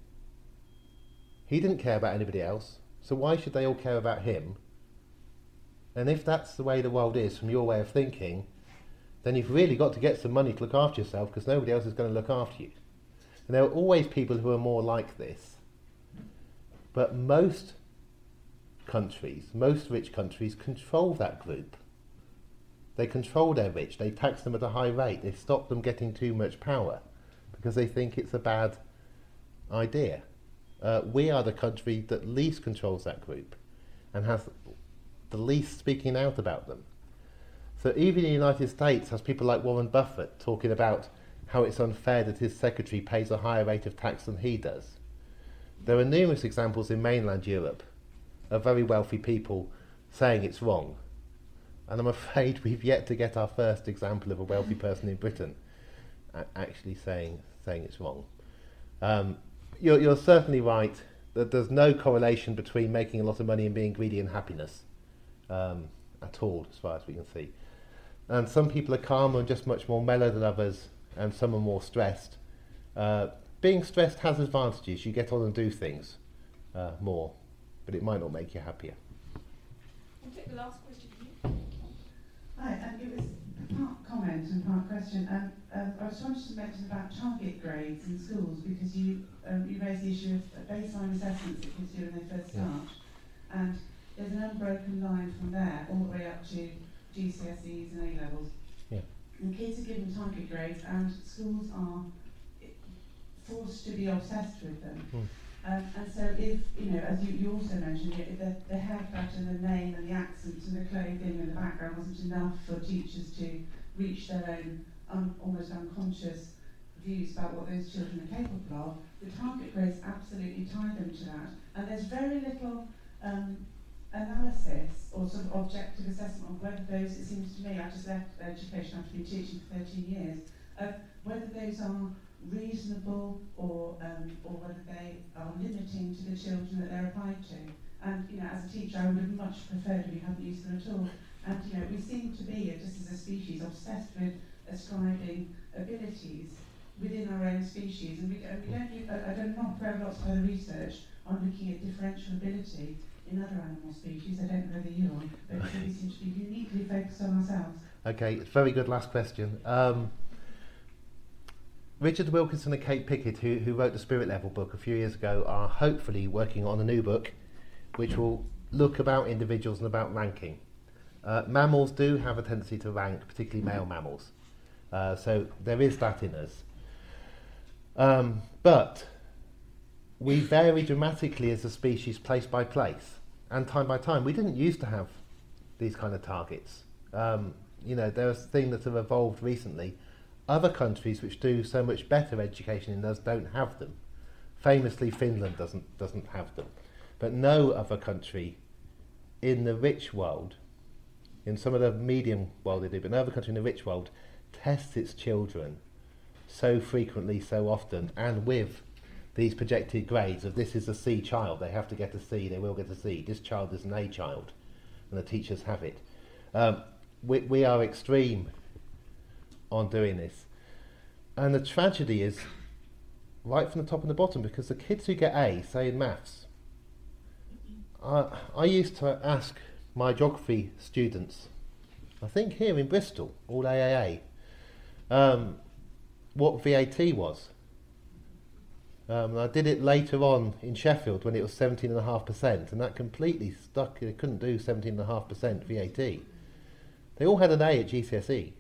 He didn't care about anybody else, so why should they all care about him? And if that's the way the world is from your way of thinking, then you've really got to get some money to look after yourself because nobody else is going to look after you. And there are always people who are more like this. But most countries, most rich countries, control that group. They control their rich. They tax them at a high rate. They stop them getting too much power because they think it's a bad idea. We are the country that least controls that group and has the least speaking out about them. So even the United States has people like Warren Buffett talking about how it's unfair that his secretary pays a higher rate of tax than he does. There are numerous examples in mainland Europe of very wealthy people saying it's wrong. And I'm afraid we've yet to get our first example of a wealthy person in Britain actually saying it's wrong. You're certainly right that there's no correlation between making a lot of money and being greedy and happiness at all, as far as we can see. And some people are calmer and just much more mellow than others, and some are more stressed. Being stressed has advantages. You get on and do things more, but it might not make you happier. We'll take the last question here. Hi, it was part comment and part question. I was wanting to mention about target grades in schools because you raised the issue of baseline assessments that kids do when they first start, and there's an unbroken line from there all the way up to GCSEs and A levels. Yeah. And kids are given target grades, and schools are forced to be obsessed with them. And so if, as you also mentioned, the haircut and the name and the accent and the clothing and the background wasn't enough for teachers to reach their own almost unconscious views about what those children are capable of, the target grades absolutely tie them to that. And there's very little analysis or sort of objective assessment of whether those, it seems to me, I just left education after been teaching for 13 years, whether those are reasonable or whether they are limiting to the children that they're applied to. And, you know, as a teacher, I would have much preferred if we hadn't used them at all. And, you know, we seem to be, just as a species, obsessed with ascribing abilities within our own species. And we don't I don't know very lots of other research on looking at differential ability in other animal species. I don't know whether you are, but we seem to be uniquely focused on ourselves. Okay, very good last question. Richard Wilkinson and Kate Pickett, who wrote the Spirit Level book a few years ago, are hopefully working on a new book which will look about individuals and about ranking. Mammals do have a tendency to rank, particularly male mammals. So there is that in us. But we vary dramatically as a species place by place and time by time. We didn't used to have these kind of targets. You know, there's things that have evolved recently. Other countries which do so much better education than us don't have them. Famously, Finland doesn't have them. But no other country in the rich world, in some of the medium world they do, but no other country in the rich world tests its children so frequently, so often, and with these projected grades of this is a C child, they have to get a C, they will get a C, this child is an A child, and the teachers have it. We are extreme on doing this. And the tragedy is right from the top and the bottom, because the kids who get A, say in maths, I used to ask my geography students, I think here in Bristol, all AAA, what VAT was. I did it later on in Sheffield when it was 17.5%, and that completely stuck. They couldn't do 17.5% VAT. They all had an A at GCSE.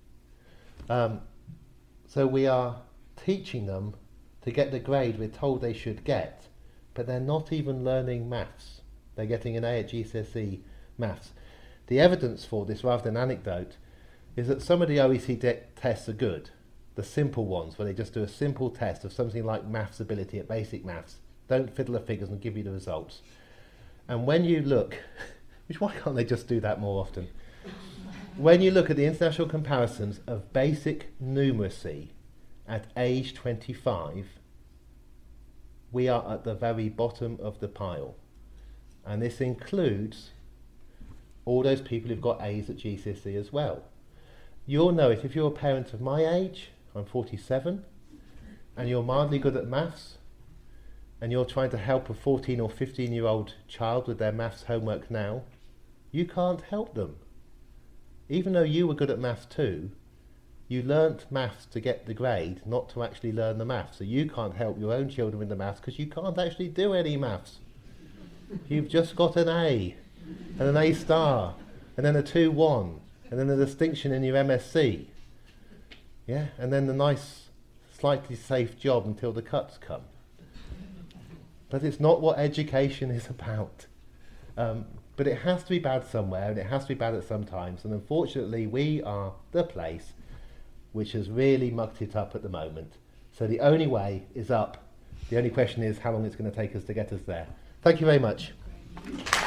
So we are teaching them to get the grade we're told they should get, but they're not even learning maths. They're getting an A at GCSE maths. The evidence for this, rather than anecdote, is that some of the OECD tests are good. The simple ones, where they just do a simple test of something like maths ability at basic maths, don't fiddle the figures and give you the results. And when you look, which why can't they just do that more often? When you look at the international comparisons of basic numeracy at age 25, we are at the very bottom of the pile. And this includes all those people who've got A's at GCSE as well. You'll know it if you're a parent of my age, I'm 47, and you're mildly good at maths, and you're trying to help a 14 or 15-year-old child with their maths homework now, you can't help them. Even though you were good at maths too, you learnt maths to get the grade, not to actually learn the maths. So you can't help your own children with the maths because you can't actually do any maths. You've just got an A, and an A star, and then a 2-1, and then a distinction in your MSc. Yeah, and then the nice, slightly safe job until the cuts come. But it's not what education is about. But it has to be bad somewhere, and it has to be bad at some times. And unfortunately, we are the place which has really mucked it up at the moment. So the only way is up. The only question is how long it's going to take us to get us there. Thank you very much.